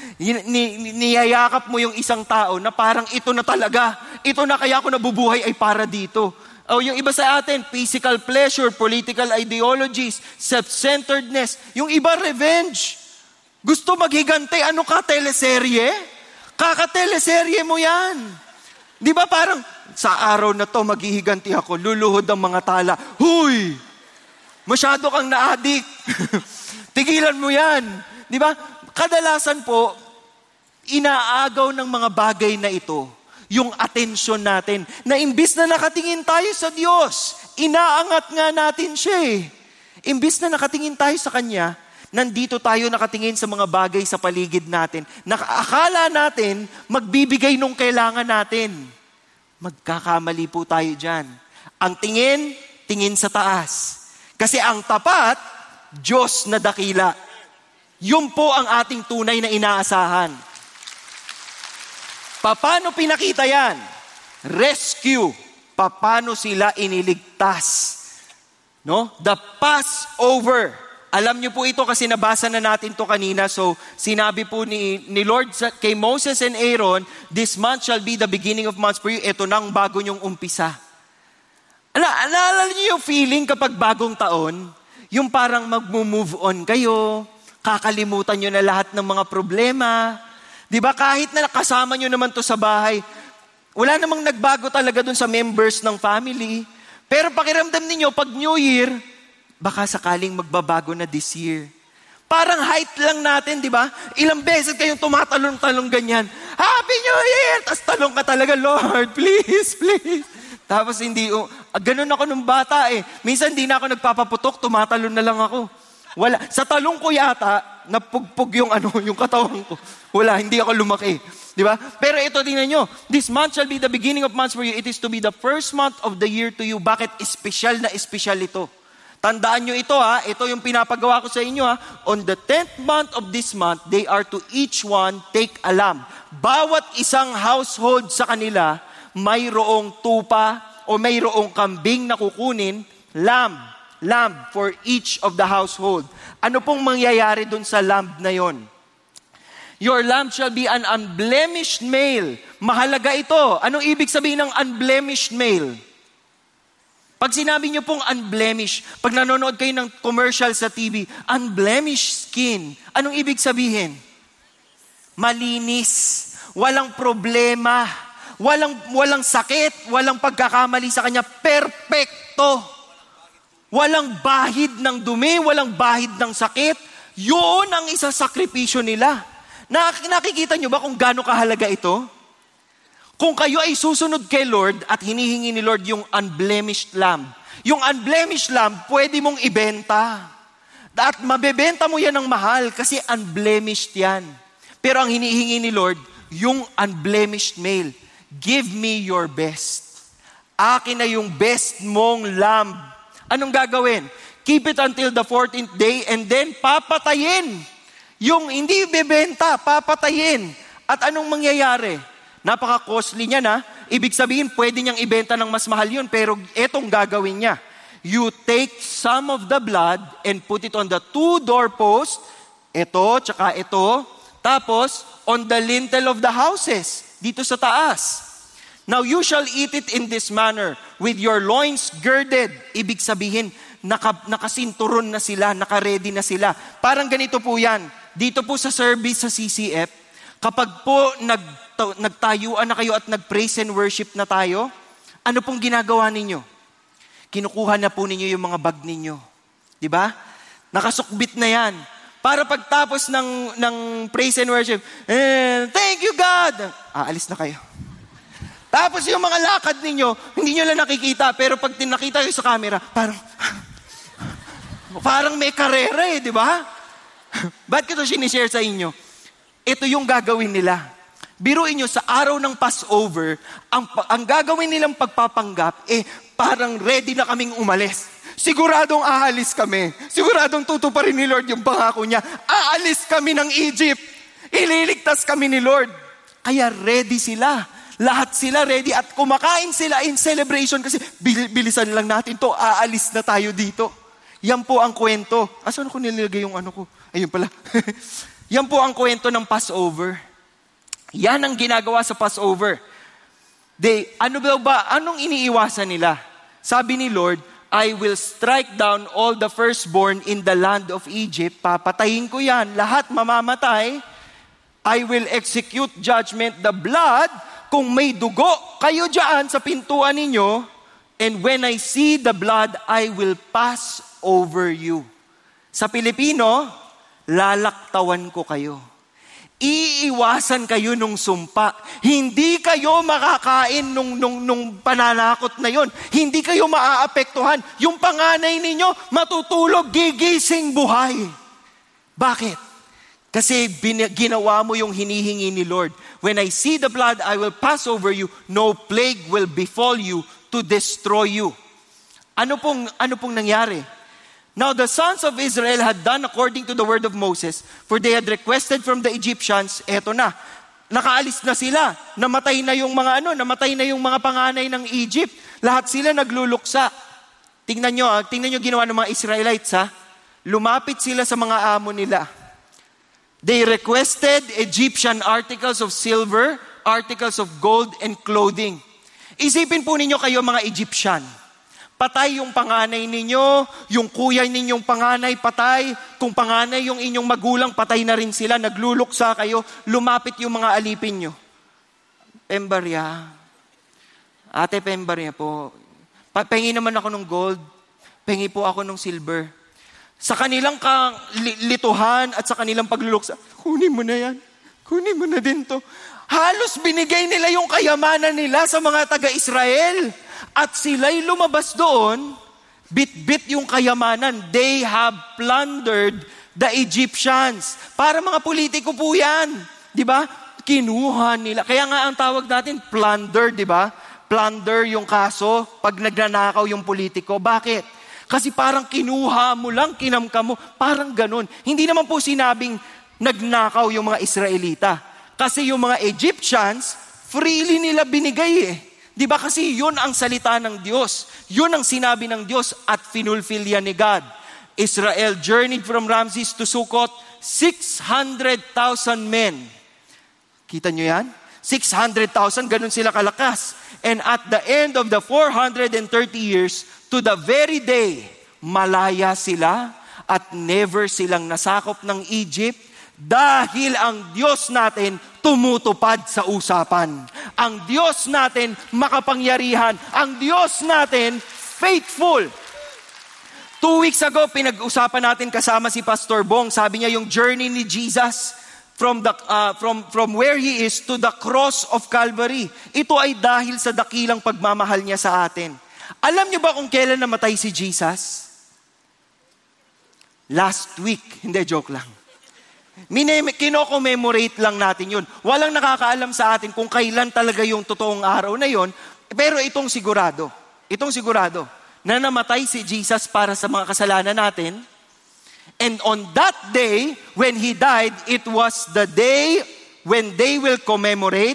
Niyayakap mo yung isang tao na parang ito na talaga. Ito na kaya ako nabubuhay ay para dito. O yung iba sa atin, physical pleasure, political ideologies, self-centeredness. Yung iba, revenge. Gusto maghigante. Ano ka, teleserye? Kaka-teleserye mo yan. Di ba parang, sa araw na to, maghihiganti ako, luluhod ang mga tala. Huy! Masyado kang na-addict. Tigilan mo yan. Di ba? Kadalasan po, inaagaw ng mga bagay na ito, yung atensyon natin, na imbis na nakatingin tayo sa Diyos, inaangat nga natin siya eh. Imbis na nakatingin tayo sa Kanya, nandito tayo nakatingin sa mga bagay sa paligid natin. Nakaakala natin, magbibigay nung kailangan natin. Magkakamali po tayo dyan. Ang tingin, tingin sa taas. Kasi ang tapat, Diyos na dakila. Yun po ang ating tunay na inaasahan. Paano pinakita yan? Rescue. Paano sila iniligtas? No? The Passover. Alam niyo po ito kasi nabasa na natin to kanina. So, sinabi po ni, ni Lord sa, kay Moses and Aaron, this month shall be the beginning of months for you. Ito nang bago niyong umpisa. Ala, alala niyo yung feeling kapag bagong taon? Yung parang mag-move on kayo, kakalimutan nyo na lahat ng mga problema. Di ba kahit na kasama nyo naman to sa bahay, wala namang nagbago talaga dun sa members ng family. Pero pakiramdam ninyo, pag New Year, baka sakaling magbabago na this year. Parang height lang natin, di ba? Ilang beses kayong tumatalong-talong ganyan. Happy New Year! Tapos talong ka talaga, Lord, please, please. Tapos hindi, Ah, ganun ako nung bata eh. Minsan di na ako nagpapaputok, tumatalon na lang ako. Wala. Sa talong ko yata, napugpog yung ano, yung katawan ko. Wala, hindi ako lumaki. Di ba? Pero ito, tingnan nyo. This month shall be the beginning of months for you. It is to be the first month of the year to you. Bakit? Espesyal na espesyal ito. Tandaan nyo ito ha. Ito yung pinapagawa ko sa inyo ha. On the tenth month of this month, they are to each one take a lamb. Bawat isang household sa kanila, mayroong tupa o mayroong kambing na kukunin, lamb. Lamb for each of the household. Ano pong mangyayari dun sa lamb na yon? Your lamb shall be an unblemished male. Mahalaga ito. Anong ibig sabihin ng unblemished male? Pag sinabi niyo pong unblemished, pag nanonood kayo ng commercial sa T V, unblemished skin. Anong ibig sabihin? Malinis. Walang problema. Walang, walang sakit. Walang pagkakamali sa kanya. Perpekto. Walang bahid ng dumi. Walang bahid ng sakit. Yun ang isasakripisyo nila. Nakikita nyo ba kung gaano kahalaga ito? Kung kayo ay susunod kay Lord at hinihingi ni Lord yung unblemished lamb, yung unblemished lamb, pwede mong ibenta. At mabebenta mo yan ng mahal kasi unblemished yan. Pero ang hinihingi ni Lord, yung unblemished male. Give me your best. Akin na yung best mong lamb. Anong gagawin? Keep it until the fourteenth day and then papatayin. Yung hindi bebenta, papatayin. At anong mangyayari? Napaka-costly niya na. Ibig sabihin, pwede niyang ibenta ng mas mahal yun, pero etong gagawin niya. You take some of the blood and put it on the two doorposts, ito, tsaka ito, tapos on the lintel of the houses, dito sa taas. Now you shall eat it in this manner, with your loins girded. Ibig sabihin, naka, nakasinturon na sila, naka-ready na sila. Parang ganito po yan. Dito po sa service sa C C F, kapag po nag, nagtayuan na kayo at nag-praise and worship na tayo, ano pong ginagawa ninyo? Kinukuha na po ninyo yung mga bag ninyo. Di ba? Nakasukbit na yan. Para pagtapos ng, ng praise and worship, eh, thank you God! Aalis na kayo. Tapos yung mga lakad ninyo, hindi nyo lang nakikita, pero pag tinakita kayo sa camera, parang, parang may karera eh, di ba? Ba't ko ito sinishare sa inyo? Ito yung gagawin nila. Biruin nyo, sa araw ng Passover, ang, ang gagawin nilang pagpapanggap, eh, parang ready na kaming umalis. Siguradong aalis kami. Siguradong tutuparin ni Lord yung pangako niya. Aalis kami ng Egypt. Ililigtas kami ni Lord. Kaya ready sila. Lahat sila ready at kumakain sila in celebration kasi bil- bilisan lang natin to. Aalis na tayo dito. Yan po ang kwento. Asan ako nilagay yung ano ko? Ayun pala. Yan po ang kwento ng Passover. Yan ang ginagawa sa Passover. They, ano ba ba? Anong iniiwasan nila? Sabi ni Lord, I will strike down all the firstborn in the land of Egypt. Papatayin ko yan. Lahat mamamatay. I will execute judgment. The blood, kung may dugo, kayo dyan sa pintuan ninyo. And when I see the blood, I will pass over you. Sa Pilipino, lalaktawan ko kayo. Iiwasan kayo nung sumpa. Hindi kayo makakain nung, nung, nung pananakot na yon. Hindi kayo maaapektuhan. Yung panganay ninyo, matutulog, gigising buhay. Bakit? Kasi bin, ginawa mo yung hinihingi ni Lord. When I see the blood, I will pass over you. No plague will befall you to destroy you. Ano pong, ano pong nangyari? Now the sons of Israel had done according to the word of Moses, for they had requested from the Egyptians, eto na, nakaalis na sila, namatay na yung mga ano, namatay na yung mga panganay ng Egypt, lahat sila nagluluksa. Tingnan nyo, ah, tingnan nyo ginawa ng mga Israelites ha, lumapit sila sa mga amo nila. They requested Egyptian articles of silver, articles of gold, and clothing. Isipin po ninyo kayo mga Egyptian. Patay yung panganay ninyo, yung kuya ninyong panganay patay, kung panganay yung inyong magulang, patay na rin sila, nagluluksa kayo, lumapit yung mga alipin nyo. Pembarya, ate Pembarya po, pengi naman ako ng gold, pengi po ako ng silver. Sa kanilang kang lituhan at sa kanilang pagluluksa, kunin mo na yan, kunin mo na din to. Halos binigay nila yung kayamanan nila sa mga taga-Israel. At sila'y lumabas doon, bit-bit yung kayamanan. They have plundered the Egyptians. Para mga politiko po yan. Di ba? Kinuha nila. Kaya nga ang tawag natin, plunder, di ba? Plunder yung kaso pag nagnanakaw yung politiko. Bakit? Kasi parang kinuha mo lang, kinamkam mo. Parang ganun. Hindi naman po sinabing nagnakaw yung mga Israelita. Kasi yung mga Egyptians, freely nila binigay eh. Di ba kasi yun ang salita ng Diyos. Yun ang sinabi ng Diyos at finulfill yan ni God. Israel journeyed from Ramses to Sukkot, six hundred thousand men. Kita nyo yan? six hundred thousand, ganun sila kalakas. And at the end of the four hundred thirty years, to the very day, malaya sila at never silang nasakop ng Egypt dahil ang Diyos natin tumutupad sa usapan. Ang Diyos natin makapangyarihan. Ang Diyos natin faithful. Two weeks ago, pinag-usapan natin kasama si Pastor Bong. Sabi niya yung journey ni Jesus from the uh, from from where he is to the cross of Calvary. Ito ay dahil sa dakilang pagmamahal niya sa atin. Alam niyo ba kung kailan namatay si Jesus? Last week. Hindi, joke lang. Kino-commemorate lang natin yun. Walang nakakaalam sa atin kung kailan talaga yung totoong araw na yun. Pero itong sigurado. Itong sigurado. Na namatay si Jesus para sa mga kasalanan natin. And on that day, when He died, it was the day when they will commemorate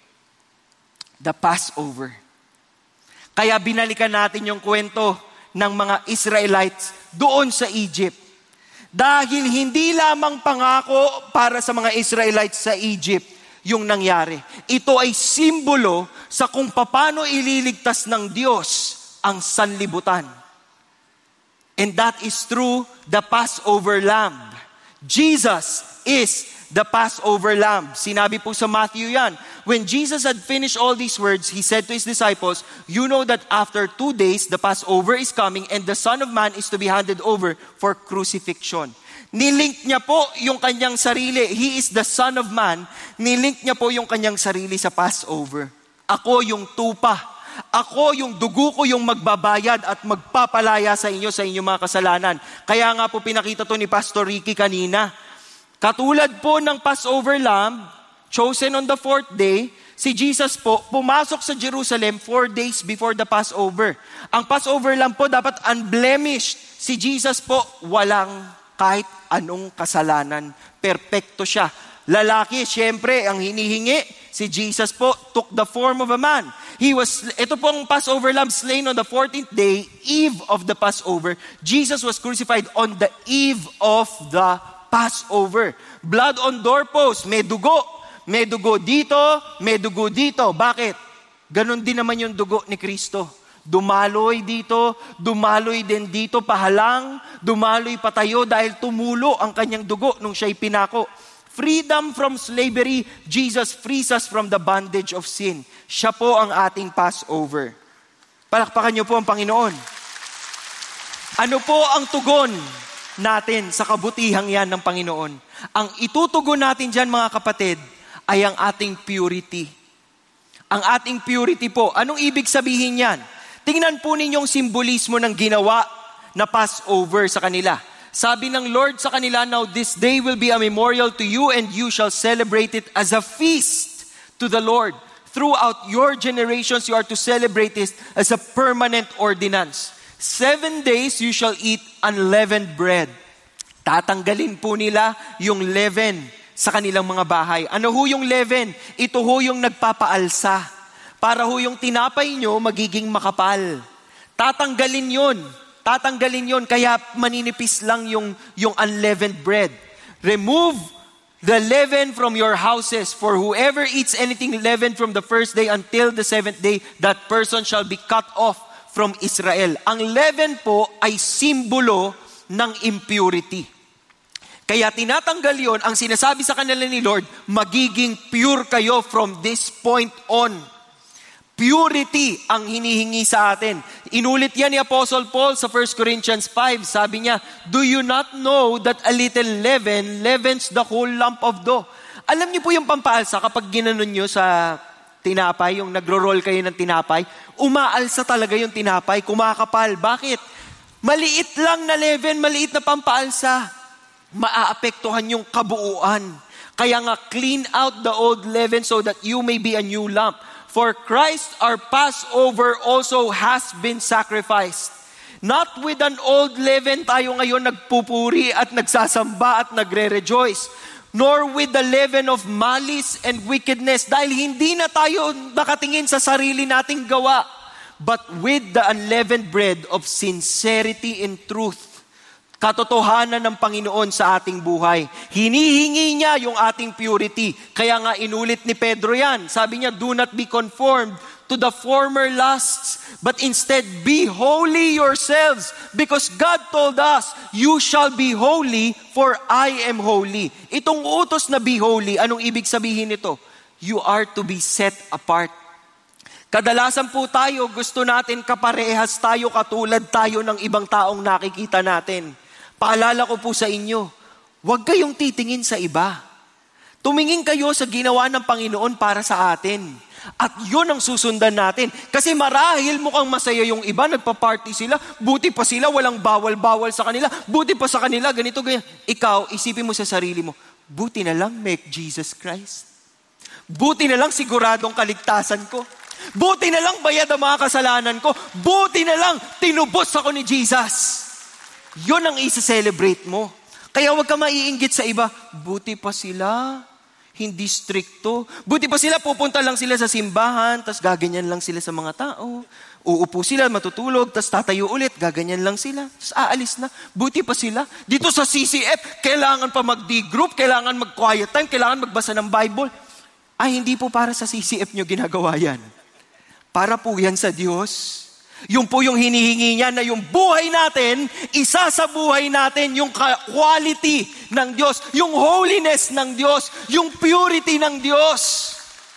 the Passover. Kaya binalikan natin yung kwento ng mga Israelites doon sa Egypt. Dahil hindi lamang pangako para sa mga Israelites sa Egypt yung nangyari. Ito ay simbolo sa kung paano ililigtas ng Diyos ang sanlibutan. And that is through the Passover Lamb. Jesus is the Passover Lamb. Sinabi po sa Matthew yan. When Jesus had finished all these words, He said to His disciples, you know that after two days, the Passover is coming and the Son of Man is to be handed over for crucifixion. Nilink niya po yung kanyang sarili. He is the Son of Man. Nilink niya po yung kanyang sarili sa Passover. Ako yung tupa. Ako yung dugo ko yung magbabayad at magpapalaya sa inyo sa inyong mga kasalanan. Kaya nga po pinakita to ni Pastor Ricky kanina. Katulad po ng Passover Lamb, chosen on the fourth day, si Jesus po pumasok sa Jerusalem four days before the Passover. Ang Passover Lamb po dapat unblemished. Si Jesus po walang kahit anong kasalanan. Perpekto siya. Lalaki, syempre, ang hinihingi, si Jesus po took the form of a man. He was, ito pong Passover Lamb slain on the fourteenth day, eve of the Passover. Jesus was crucified on the eve of the Passover. Blood on doorpost, may dugo. May dugo dito, may dugo dito. Bakit? Ganon din naman yung dugo ni Kristo. Dumaloy dito, dumaloy din dito, pahalang, dumaloy patayo dahil tumulo ang kanyang dugo nung siya'y pinako. Freedom from slavery, Jesus frees us from the bondage of sin. Siya po ang ating Passover. Palakpakan niyo po ang Panginoon. Ano po ang tugon natin sa kabutihang yan ng Panginoon? Ang itutugon natin dyan, mga kapatid, ay ang ating purity. Ang ating purity po. Anong ibig sabihin yan? Tingnan po ninyong simbolismo ng ginawa na Passover sa kanila. Sabi ng Lord sa kanila, now this day will be a memorial to you and you shall celebrate it as a feast to the Lord. Throughout your generations, you are to celebrate this as a permanent ordinance. Seven days you shall eat unleavened bread. Tatanggalin po nila yung leaven sa kanilang mga bahay. Ano ho yung leaven? Ito ho yung nagpapaalsa. Para ho yung tinapay nyo magiging makapal. Tatanggalin yun. Tatanggalin yun. Kaya maninipis lang yung, yung unleavened bread. Remove the leaven from your houses. For whoever eats anything leavened from the first day until the seventh day, that person shall be cut off from Israel. Ang leaven po ay simbolo ng impurity. Kaya tinatanggal yon, ang sinasabi sa kanila ni Lord, magiging pure kayo from this point on. Purity ang hinihingi sa atin. Inulit yan ni Apostle Paul sa First Corinthians five. Sabi niya, do you not know that a little leaven leavens the whole lump of dough? Alam niyo po yung pampaalsa kapag ginanon niyo sa tinapay, yung nagro-roll kayo ng tinapay, umaalsa talaga yung tinapay, kumakapal. Bakit? Maliit lang na leaven, maliit na pampaalsa. Maaapektuhan yung kabuuan. Kaya nga, clean out the old leaven so that you may be a new lump. For Christ, our Passover, also has been sacrificed. Not with an old leaven tayo ngayon nagpupuri at nagsasamba at nagre-rejoice, nor with the leaven of malice and wickedness, dahil hindi na tayo nakatingin sa sarili nating gawa, but with the unleavened bread of sincerity and truth. Katotohanan ng Panginoon sa ating buhay. Hinihingi niya yung ating purity. Kaya nga inulit ni Pedro yan. Sabi niya, do not be conformed to the former lusts, but instead be holy yourselves, because God told us, you shall be holy, for I am holy. Itong utos na be holy, anong ibig sabihin nito? You are to be set apart. Kadalasan po tayo, gusto natin kaparehas tayo, katulad tayo ng ibang taong nakikita natin. Paalala ko po sa inyo, huwag kayong titingin sa iba. Tumingin kayo sa ginawa ng Panginoon para sa atin. At yun ang susundan natin. Kasi marahil mukhang masaya yung iba, nagpa-party sila, buti pa sila, walang bawal-bawal sa kanila, buti pa sa kanila, ganito, ganyan. Ikaw, isipin mo sa sarili mo, buti na lang make Jesus Christ. Buti na lang siguradong kaligtasan ko. Buti na lang bayad ang mga kasalanan ko. Buti na lang tinubos ako ni Jesus. Yun ang isa-celebrate mo. Kaya huwag ka maiinggit sa iba. Buti pa sila, hindi stricto. Buti pa sila, pupunta lang sila sa simbahan, tas gaganyan lang sila sa mga tao. Uupo sila, matutulog, tas tatayo ulit, gaganyan lang sila. Tas aalis na. Buti pa sila. Dito sa C C F, kailangan pa mag-D-group, kailangan mag-quiet time, kailangan magbasa ng Bible. Ay, hindi po para sa C C F nyo ginagawa yan. Para po yan sa Diyos. Yung po yung hinihingi niya na yung buhay natin, isa sa buhay natin yung quality ng Diyos, yung holiness ng Diyos, yung purity ng Diyos.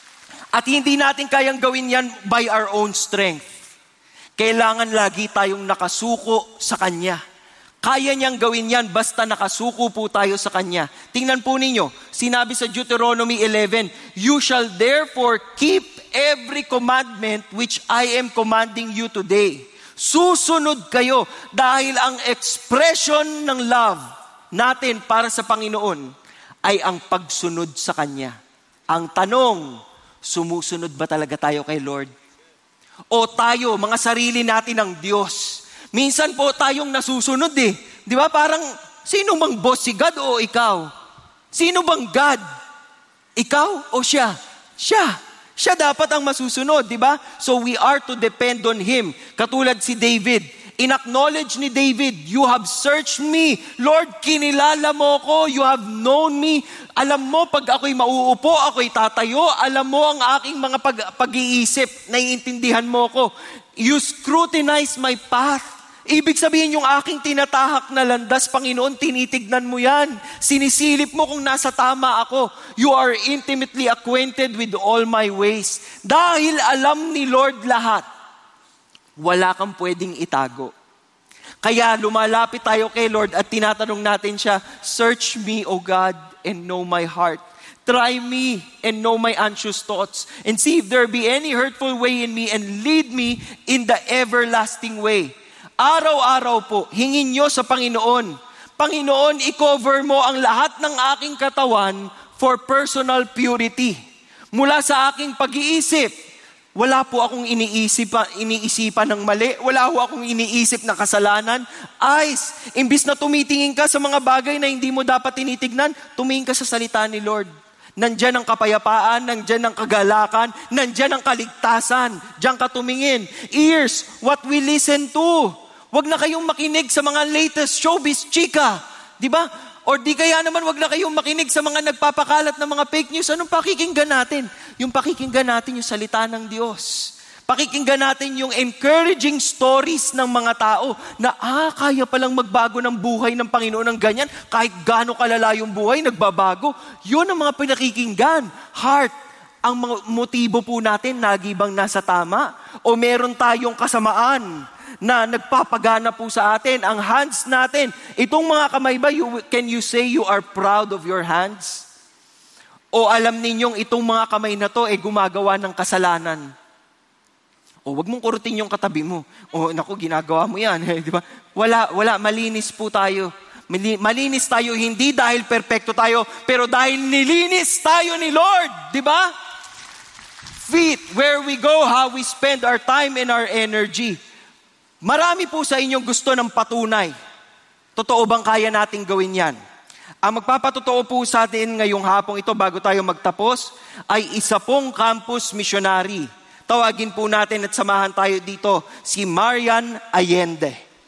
At hindi natin kayang gawin yan by our own strength. Kailangan lagi tayong nakasuko sa Kanya. Kaya niyang gawin yan basta nakasuko po tayo sa Kanya. Tingnan po ninyo, sinabi sa Deuteronomy eleven, you shall therefore keep every commandment which I am commanding you today. Susunod kayo dahil ang expression ng love natin para sa Panginoon ay ang pagsunod sa Kanya. Ang tanong, sumusunod ba talaga tayo kay Lord? O tayo, mga sarili natin ng Diyos? Minsan po tayong nasusunod eh. Di ba? Parang, sino bang boss? Si God o ikaw? Sino bang God? Ikaw o siya? Siya. Siya dapat ang masusunod, di ba? So we are to depend on Him. Katulad si David. In-acknowledge ni David, you have searched me. Lord, kinilala mo ko. You have known me. Alam mo, pag ako'y mauupo, ako'y tatayo. Alam mo ang aking mga pag- pag-iisip. Naiintindihan mo ko. You scrutinize my path. Ibig sabihin yung aking tinatahak na landas, Panginoon, tinitignan mo yan. Sinisilip mo kung nasa tama ako. You are intimately acquainted with all my ways. Dahil alam ni Lord lahat, wala kang pwedeng itago. Kaya lumalapit tayo kay Lord at tinatanong natin siya, search me, O God, and know my heart. Try me and know my anxious thoughts, and see if there be any hurtful way in me, and lead me in the everlasting way. Araw-araw po, hingin nyo sa Panginoon. Panginoon, i-cover mo ang lahat ng aking katawan for personal purity. Mula sa aking pag-iisip, wala po akong iniisipan, iniisipan ng mali. Wala po akong iniisip na kasalanan. Eyes, imbis na tumitingin ka sa mga bagay na hindi mo dapat tinitignan, tumingin ka sa salita ni Lord. Nandyan ang kapayapaan, nandyan ang kagalakan, nandyan ang kaligtasan. Diyan ka tumingin. Ears, what we listen to. Huwag na kayong makinig sa mga latest showbiz chika. Di ba? Or di kaya naman huwag na kayong makinig sa mga nagpapakalat ng mga fake news. Anong pakikinggan natin? Yung pakikinggan natin yung salita ng Diyos. Pakikinggan natin yung encouraging stories ng mga tao na, ah, kaya palang magbago ng buhay ng Panginoon ng ganyan. Kahit gaano kalala yung buhay, nagbabago. Yun ang mga pinakikinggan. Heart. Ang mga motibo po natin, nagibang nasa tama? O meron tayong kasamaan na nagpapagana po sa atin? Ang hands natin. Itong mga kamay ba, you, can you say you are proud of your hands? O alam ninyong itong mga kamay na to, eh, gumagawa ng kasalanan. O wag mong kurutin yung katabi mo. O naku, ginagawa mo yan. Eh, di ba? Wala, wala, malinis po tayo. Malinis tayo hindi dahil perpekto tayo, pero dahil nilinis tayo ni Lord. Di ba? Feet, where we go, how we spend our time and our energy. Marami po sa inyong gusto ng patunay. Totoo bang kaya nating gawin yan? Ang magpapatotoo po sa atin ngayong hapong ito bago tayo magtapos ay isa pong campus missionary. Tawagin po natin at samahan tayo dito si Marian Allende.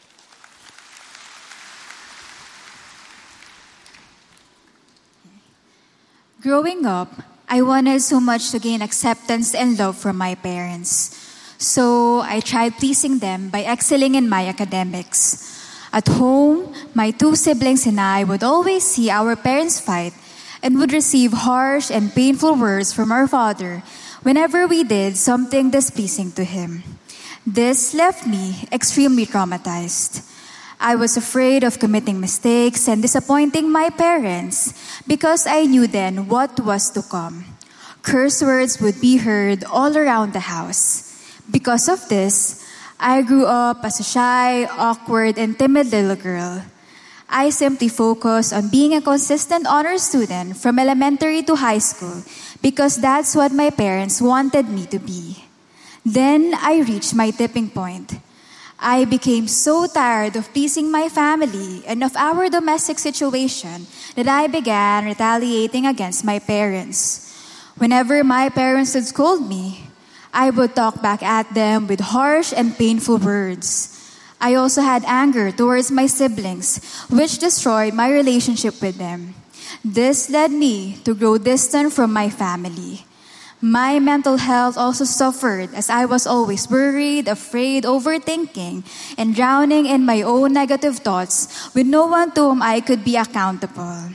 Growing up, I wanted so much to gain acceptance and love from my parents. So I tried pleasing them by excelling in my academics. At home, my two siblings and I would always see our parents fight and would receive harsh and painful words from our father whenever we did something displeasing to him. This left me extremely traumatized. I was afraid of committing mistakes and disappointing my parents because I knew then what was to come. Curse words would be heard all around the house. Because of this, I grew up as a shy, awkward, and timid little girl. I simply focused on being a consistent honor student from elementary to high school because that's what my parents wanted me to be. Then I reached my tipping point. I became so tired of pleasing my family and of our domestic situation that I began retaliating against my parents. Whenever my parents would scold me, I would talk back at them with harsh and painful words. I also had anger towards my siblings, which destroyed my relationship with them. This led me to grow distant from my family. My mental health also suffered as I was always worried, afraid, overthinking, and drowning in my own negative thoughts with no one to whom I could be accountable.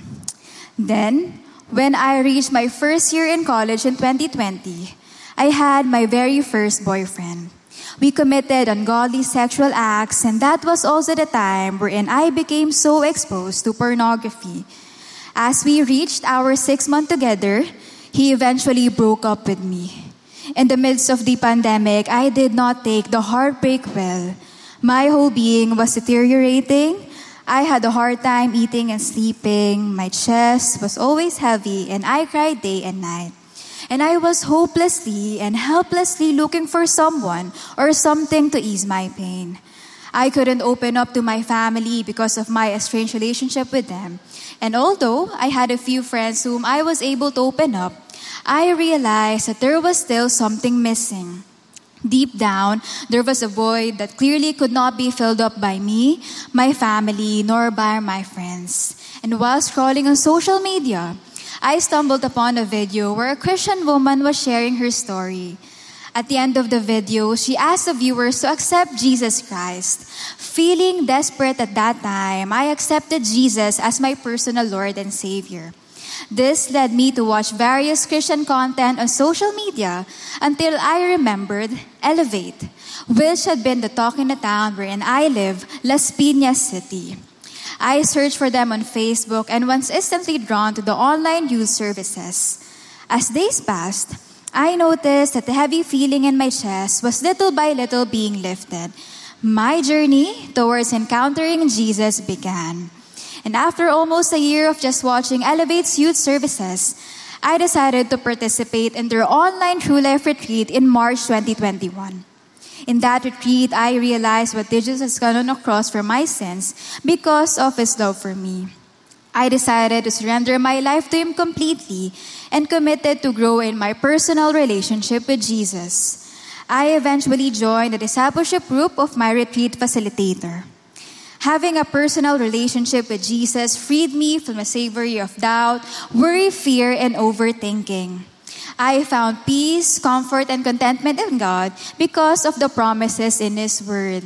Then, when I reached my first year in college in twenty twenty, I had my very first boyfriend. We committed ungodly sexual acts, and that was also the time wherein I became so exposed to pornography. As we reached our sixth month together, he eventually broke up with me. In the midst of the pandemic, I did not take the heartbreak well. My whole being was deteriorating. I had a hard time eating and sleeping. My chest was always heavy, and I cried day and night. And I was hopelessly and helplessly looking for someone or something to ease my pain. I couldn't open up to my family because of my estranged relationship with them. And although I had a few friends whom I was able to open up, I realized that there was still something missing. Deep down, there was a void that clearly could not be filled up by me, my family, nor by my friends. And while scrolling on social media, I stumbled upon a video where a Christian woman was sharing her story. At the end of the video, she asked the viewers to accept Jesus Christ. Feeling desperate at that time, I accepted Jesus as my personal Lord and Savior. This led me to watch various Christian content on social media until I remembered Elevate, which had been the talk in the town wherein I live, Las Piñas City. I searched for them on Facebook and was instantly drawn to the online youth services. As days passed, I noticed that the heavy feeling in my chest was little by little being lifted. My journey towards encountering Jesus began. And after almost a year of just watching Elevate's youth services, I decided to participate in their online True Life retreat in March twenty twenty-one. In that retreat, I realized what Jesus has gone on a cross for my sins because of His love for me. I decided to surrender my life to Him completely and committed to grow in my personal relationship with Jesus. I eventually joined the discipleship group of my retreat facilitator. Having a personal relationship with Jesus freed me from a savory of doubt, worry, fear, and overthinking. I found peace, comfort, and contentment in God because of the promises in His Word.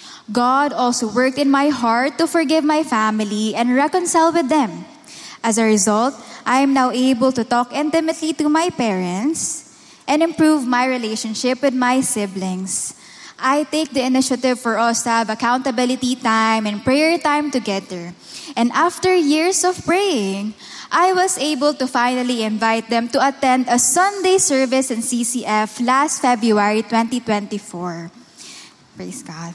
God also worked in my heart to forgive my family and reconcile with them. As a result, I am now able to talk intimately to my parents and improve my relationship with my siblings. I take the initiative for us to have accountability time and prayer time together. And after years of praying, I was able to finally invite them to attend a Sunday service in C C F last February twenty twenty-four. Praise God.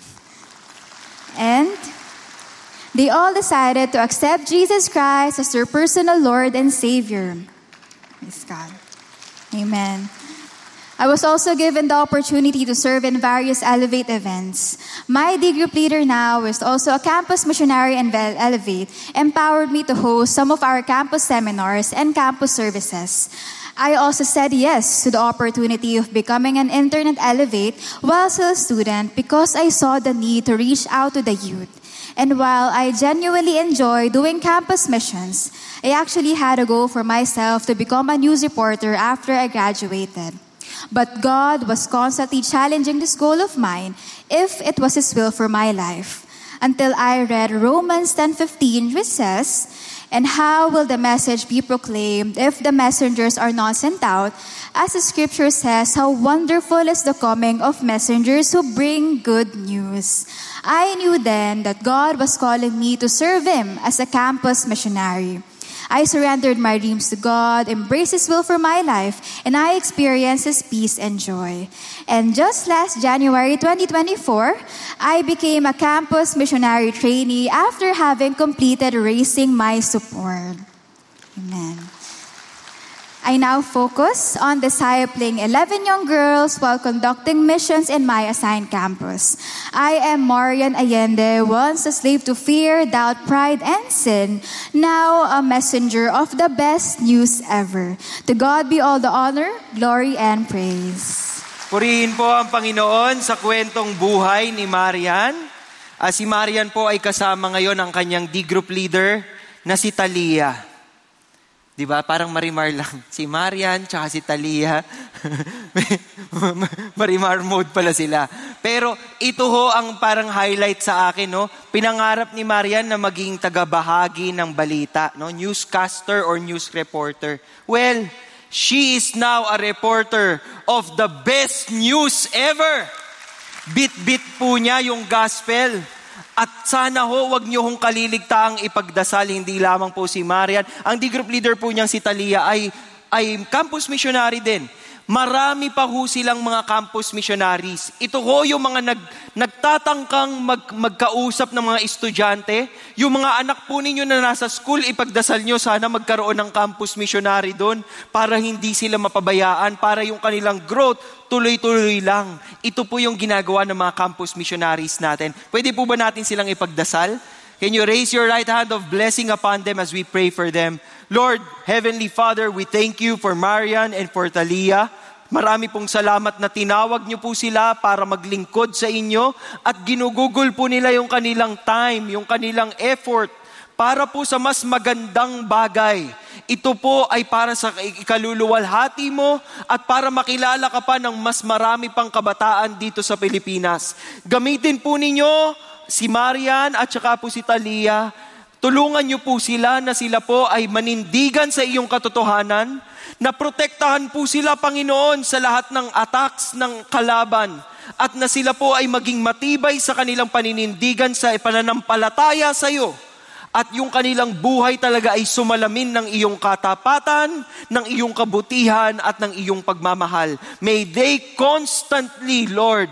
And they all decided to accept Jesus Christ as their personal Lord and Savior. Praise God. Amen. I was also given the opportunity to serve in various Elevate events. My D group leader now is also a campus missionary in Elevate, empowered me to host some of our campus seminars and campus services. I also said yes to the opportunity of becoming an intern at Elevate while still a student because I saw the need to reach out to the youth. And while I genuinely enjoy doing campus missions, I actually had a goal for myself to become a news reporter after I graduated. But God was constantly challenging this goal of mine if it was His will for my life. Until I read Romans ten fifteen, which says, "And how will the message be proclaimed if the messengers are not sent out? As the scripture says, how wonderful is the coming of messengers who bring good news." I knew then that God was calling me to serve Him as a campus missionary. I surrendered my dreams to God, embraced His will for my life, and I experienced His peace and joy. And just last January twenty twenty-four, I became a campus missionary trainee after having completed raising my support. Amen. I now focus on discipling eleven young girls while conducting missions in my assigned campus. I am Marian Allende, once a slave to fear, doubt, pride, and sin, now a messenger of the best news ever. To God be all the honor, glory, and praise. Purihin po ang Panginoon sa kwentong buhay ni Marian. Uh, si Marian po ay kasama ngayon ang kanyang D-group leader na si Talia. Diba? Parang Marimar lang. Si Marian, tsaka si Talia. Marimar mode pala sila. Pero ito ho ang parang highlight sa akin, no? Pinangarap ni Marian na maging tagabahagi ng balita, no? Newscaster or news reporter. Well, she is now a reporter of the best news ever. Bit-bit po niya yung gospel. At sana ho, wag niyo hong kaliligtaang ipagdasal, hindi lamang po si Marian. Ang D-group leader po niyang si Talia ay, ay campus missionary din. Marami pa ho silang mga campus missionaries. Ito ho yung mga nag, nagtatangkang mag, magkausap ng mga estudyante. Yung mga anak po ninyo na nasa school, ipagdasal nyo sana magkaroon ng campus missionary doon para hindi sila mapabayaan, para yung kanilang growth tuloy-tuloy lang. Ito po yung ginagawa ng mga campus missionaries natin. Pwede po ba natin silang ipagdasal? Can you raise your right hand of blessing upon them as we pray for them? Lord, Heavenly Father, we thank you for Marian and for Talia. Marami pong salamat na tinawag niyo po sila para maglingkod sa inyo at ginugugol po nila yung kanilang time, yung kanilang effort para po sa mas magandang bagay. Ito po ay para sa ikaluluwalhati mo at para makilala ka pa ng mas marami pang kabataan dito sa Pilipinas. Gamitin po ninyo si Marian at saka po si Talia. Tulungan niyo po sila na sila po ay manindigan sa iyong katotohanan, na protektahan po sila, Panginoon, sa lahat ng attacks ng kalaban, at na sila po ay maging matibay sa kanilang paninindigan sa pananampalataya sa iyo. At yung kanilang buhay talaga ay sumalamin ng iyong katapatan, ng iyong kabutihan, at ng iyong pagmamahal. May they constantly, Lord,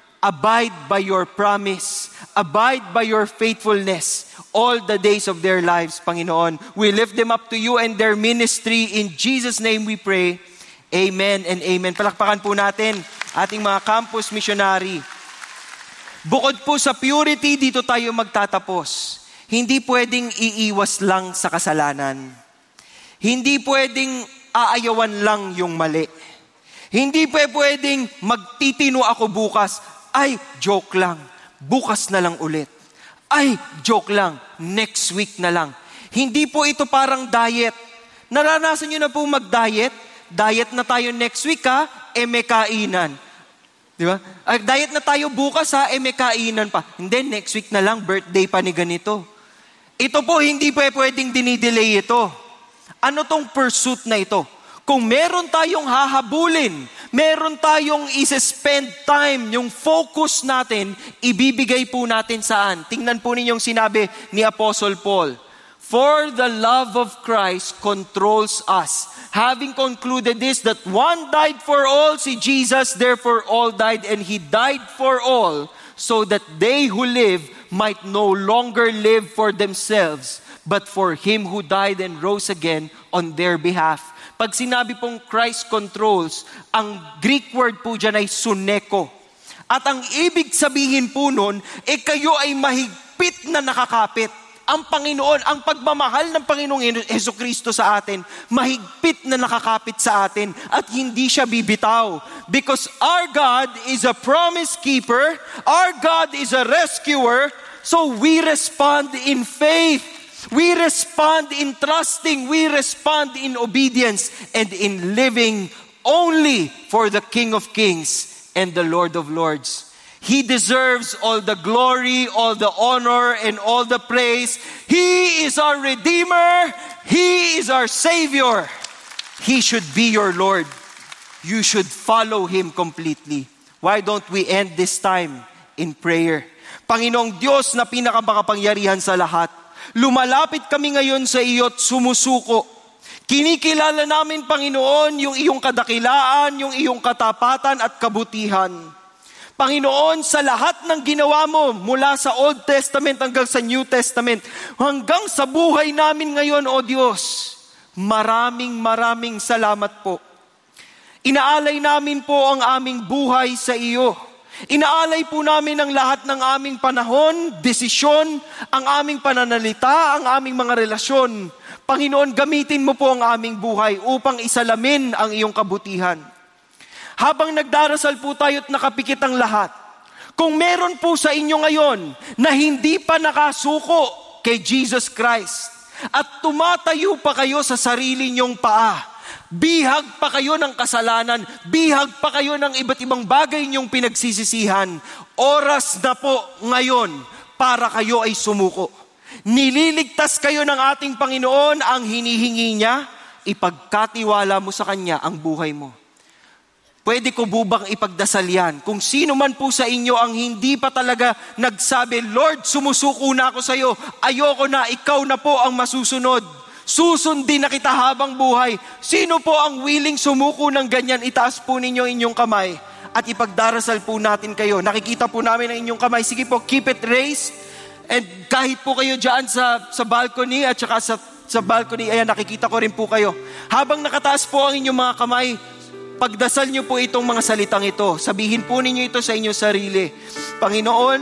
abide by your promise, abide by your faithfulness all the days of their lives, Panginoon. We lift them up to you and their ministry. In Jesus' name we pray. Amen and amen. Palakpakan po natin ating mga campus missionary. Bukod po sa purity, dito tayo magtatapos. Hindi pwedeng iiwas lang sa kasalanan. Hindi pwedeng aayawan lang yung mali. Hindi pwedeng magtitino ako bukas. Ay, joke lang. Bukas na lang ulit. Ay, joke lang. Next week na lang. Hindi po ito parang diet. Naranasan nyo na po mag-diet? Diet na tayo next week ha, e may kainan. Di ba? Ay, diet na tayo bukas ha, e may kainan pa. Hindi, next week na lang, birthday pa ni ganito. Ito po, hindi po pwedeng dinidelay ito. Ano tong pursuit na ito? Kung meron tayong hahabulin, Meron tayong isa-spend time, yung focus natin, ibibigay po natin saan? Tingnan po ninyong sinabi ni Apostle Paul. For the love of Christ controls us. Having concluded this, that one died for all, si Jesus, therefore all died, and He died for all, so that they who live might no longer live for themselves, but for Him who died and rose again on their behalf. Pag sinabi pong Christ controls, ang Greek word po dyan ay suneko. At ang ibig sabihin po nun, eh kayo ay mahigpit na nakakapit. Ang Panginoon, ang pagmamahal ng Panginoong Hesukristo sa atin, mahigpit na nakakapit sa atin at hindi siya bibitaw. Because our God is a promise keeper, our God is a rescuer, so we respond in faith. We respond in trusting, we respond in obedience, and in living only for the King of Kings and the Lord of Lords. He deserves all the glory, all the honor, and all the praise. He is our Redeemer. He is our Savior. He should be your Lord. You should follow Him completely. Why don't we end this time in prayer? Panginoong Diyos na pinakamakapangyarihan sa lahat, lumalapit kami ngayon sa iyo at sumusuko. Kinikilala namin, Panginoon, yung iyong kadakilaan, yung iyong katapatan at kabutihan. Panginoon, sa lahat ng ginawa mo, mula sa Old Testament hanggang sa New Testament, hanggang sa buhay namin ngayon, O Diyos, maraming maraming salamat po. Inaalay namin po ang aming buhay sa iyo. Inaalay po namin ang lahat ng aming panahon, desisyon, ang aming pananalita, ang aming mga relasyon. Panginoon, gamitin mo po ang aming buhay upang isalamin ang iyong kabutihan. Habang nagdarasal po tayo at nakapikit ang lahat, kung meron po sa inyo ngayon na hindi pa nakasuko kay Jesus Christ at tumatayo pa kayo sa sarili niyong paa, bihag pa kayo ng kasalanan, bihag pa kayo ng iba't ibang bagay niyong pinagsisisihan, oras na po ngayon para kayo ay sumuko. Nililigtas kayo ng ating Panginoon, ang hinihingi niya, ipagkatiwala mo sa Kanya ang buhay mo. Pwede ko bubang ipagdasal yan. Kung sino man po sa inyo ang hindi pa talaga nagsabi, Lord, sumusuko na ako sa iyo. Ayoko na, ikaw na po ang masusunod. Susundin na kita habang buhay. Sino po ang willing sumuko ng ganyan? Itaas po ninyo inyong kamay at ipagdarasal po natin kayo. Nakikita po namin ang inyong kamay. Sige po, keep it raised. And kahit po kayo dyan sa, sa balcony at saka sa, sa balcony, ayan, nakikita ko rin po kayo. Habang nakataas po ang inyong mga kamay, pagdasal niyo po itong mga salitang ito. Sabihin po ninyo ito sa inyong sarili. Panginoon,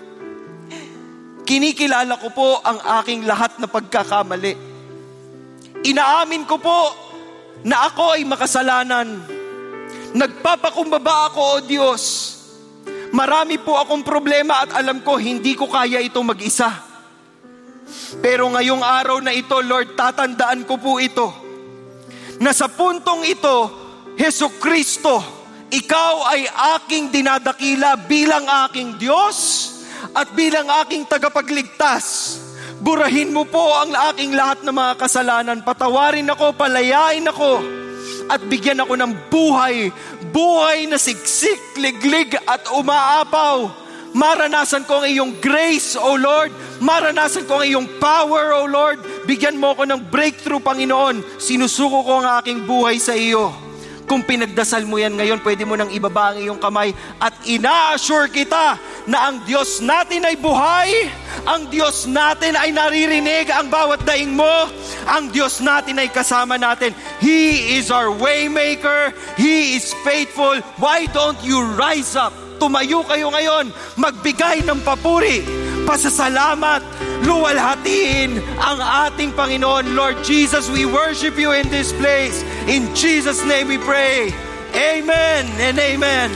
kinikilala ko po ang aking lahat na pagkakamali. Inaamin ko po na ako ay makasalanan. Nagpapakumbaba ako, O Diyos. Marami po akong problema at alam ko hindi ko kaya ito mag-isa. Pero ngayong araw na ito, Lord, tatandaan ko po ito. Na sa puntong ito, Hesukristo, ikaw ay aking dinadakila bilang aking Diyos at bilang aking tagapagligtas. Burahin mo po ang aking lahat ng mga kasalanan. Patawarin ako, palayain ako, at bigyan ako ng buhay. Buhay na siksik, liglig at umaapaw. Maranasan ko ang iyong grace, O Lord. Maranasan ko ang iyong power, O Lord. Bigyan mo ako ng breakthrough, Panginoon. Sinusuko ko ang aking buhay sa iyo. Kung pinagdasal mo yan ngayon, pwede mo nang ibaba ang iyong kamay at ina-assure kita na ang Diyos natin ay buhay, ang Diyos natin ay naririnig ang bawat daing mo, ang Diyos natin ay kasama natin. He is our waymaker, He is faithful. Why don't you rise up? Tumayo kayo ngayon, magbigay ng papuri, pasasalamat, luwalhatiin ang ating Panginoon. Lord Jesus, we worship you in this place. In Jesus' name we pray. Amen and amen.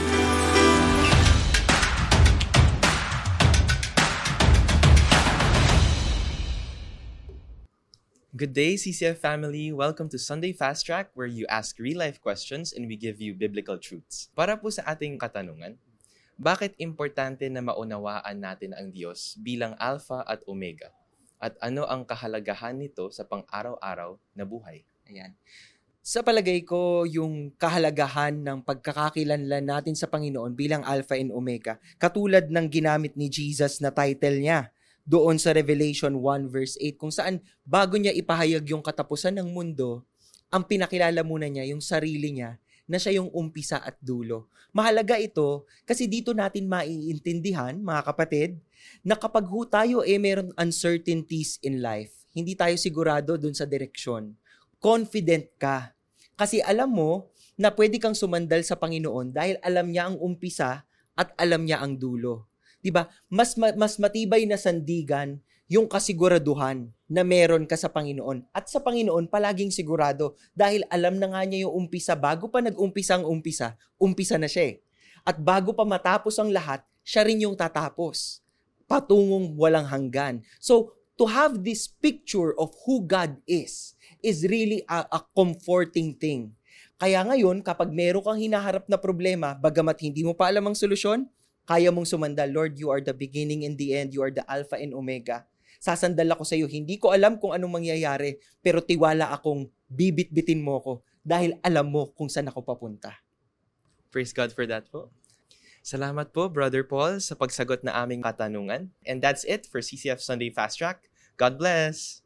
Good day, C C F family. Welcome to Sunday Fast Track, where you ask real-life questions and we give you biblical truths. Para po sa ating katanungan, bakit importante na maunawaan natin ang Diyos bilang Alpha at Omega? At ano ang kahalagahan nito sa pang-araw-araw na buhay? Ayan. Sa palagay ko, yung kahalagahan ng pagkakakilanlan natin sa Panginoon bilang Alpha and Omega, katulad ng ginamit ni Jesus na title niya doon sa Revelation one verse eight, kung saan bago niya ipahayag yung katapusan ng mundo, ang pinakilala muna niya yung sarili niya na siya yung umpisa at dulo. Mahalaga ito kasi dito natin maiintindihan, mga kapatid, na kapag ho tayo eh meron uncertainties in life, hindi tayo sigurado dun sa direksyon, confident ka. Kasi alam mo na pwede kang sumandal sa Panginoon dahil alam niya ang umpisa at alam niya ang dulo. 'Di ba? Mas mas matibay na sandigan yung kasiguraduhan na meron ka sa Panginoon. At sa Panginoon palaging sigurado dahil alam na nga niya yung umpisa, bago pa nag-umpisa ang umpisa, umpisa na siya eh. At bago pa matapos ang lahat, siya rin yung tatapos. Patungong walang hanggan. So, to have this picture of who God is, is really a, a comforting thing. Kaya ngayon, kapag meron kang hinaharap na problema, bagamat hindi mo pa alam ang solusyon, kaya mong sumandal, Lord, you are the beginning and the end, you are the Alpha and Omega. Sasandal ako sa iyo, hindi ko alam kung anong mangyayari, pero tiwala akong bibit-bitin mo ko dahil alam mo kung saan ako papunta. Praise God for that po. Salamat po, Brother Paul, sa pagsagot na aming katanungan. And that's it for C C F Sunday Fast Track. God bless!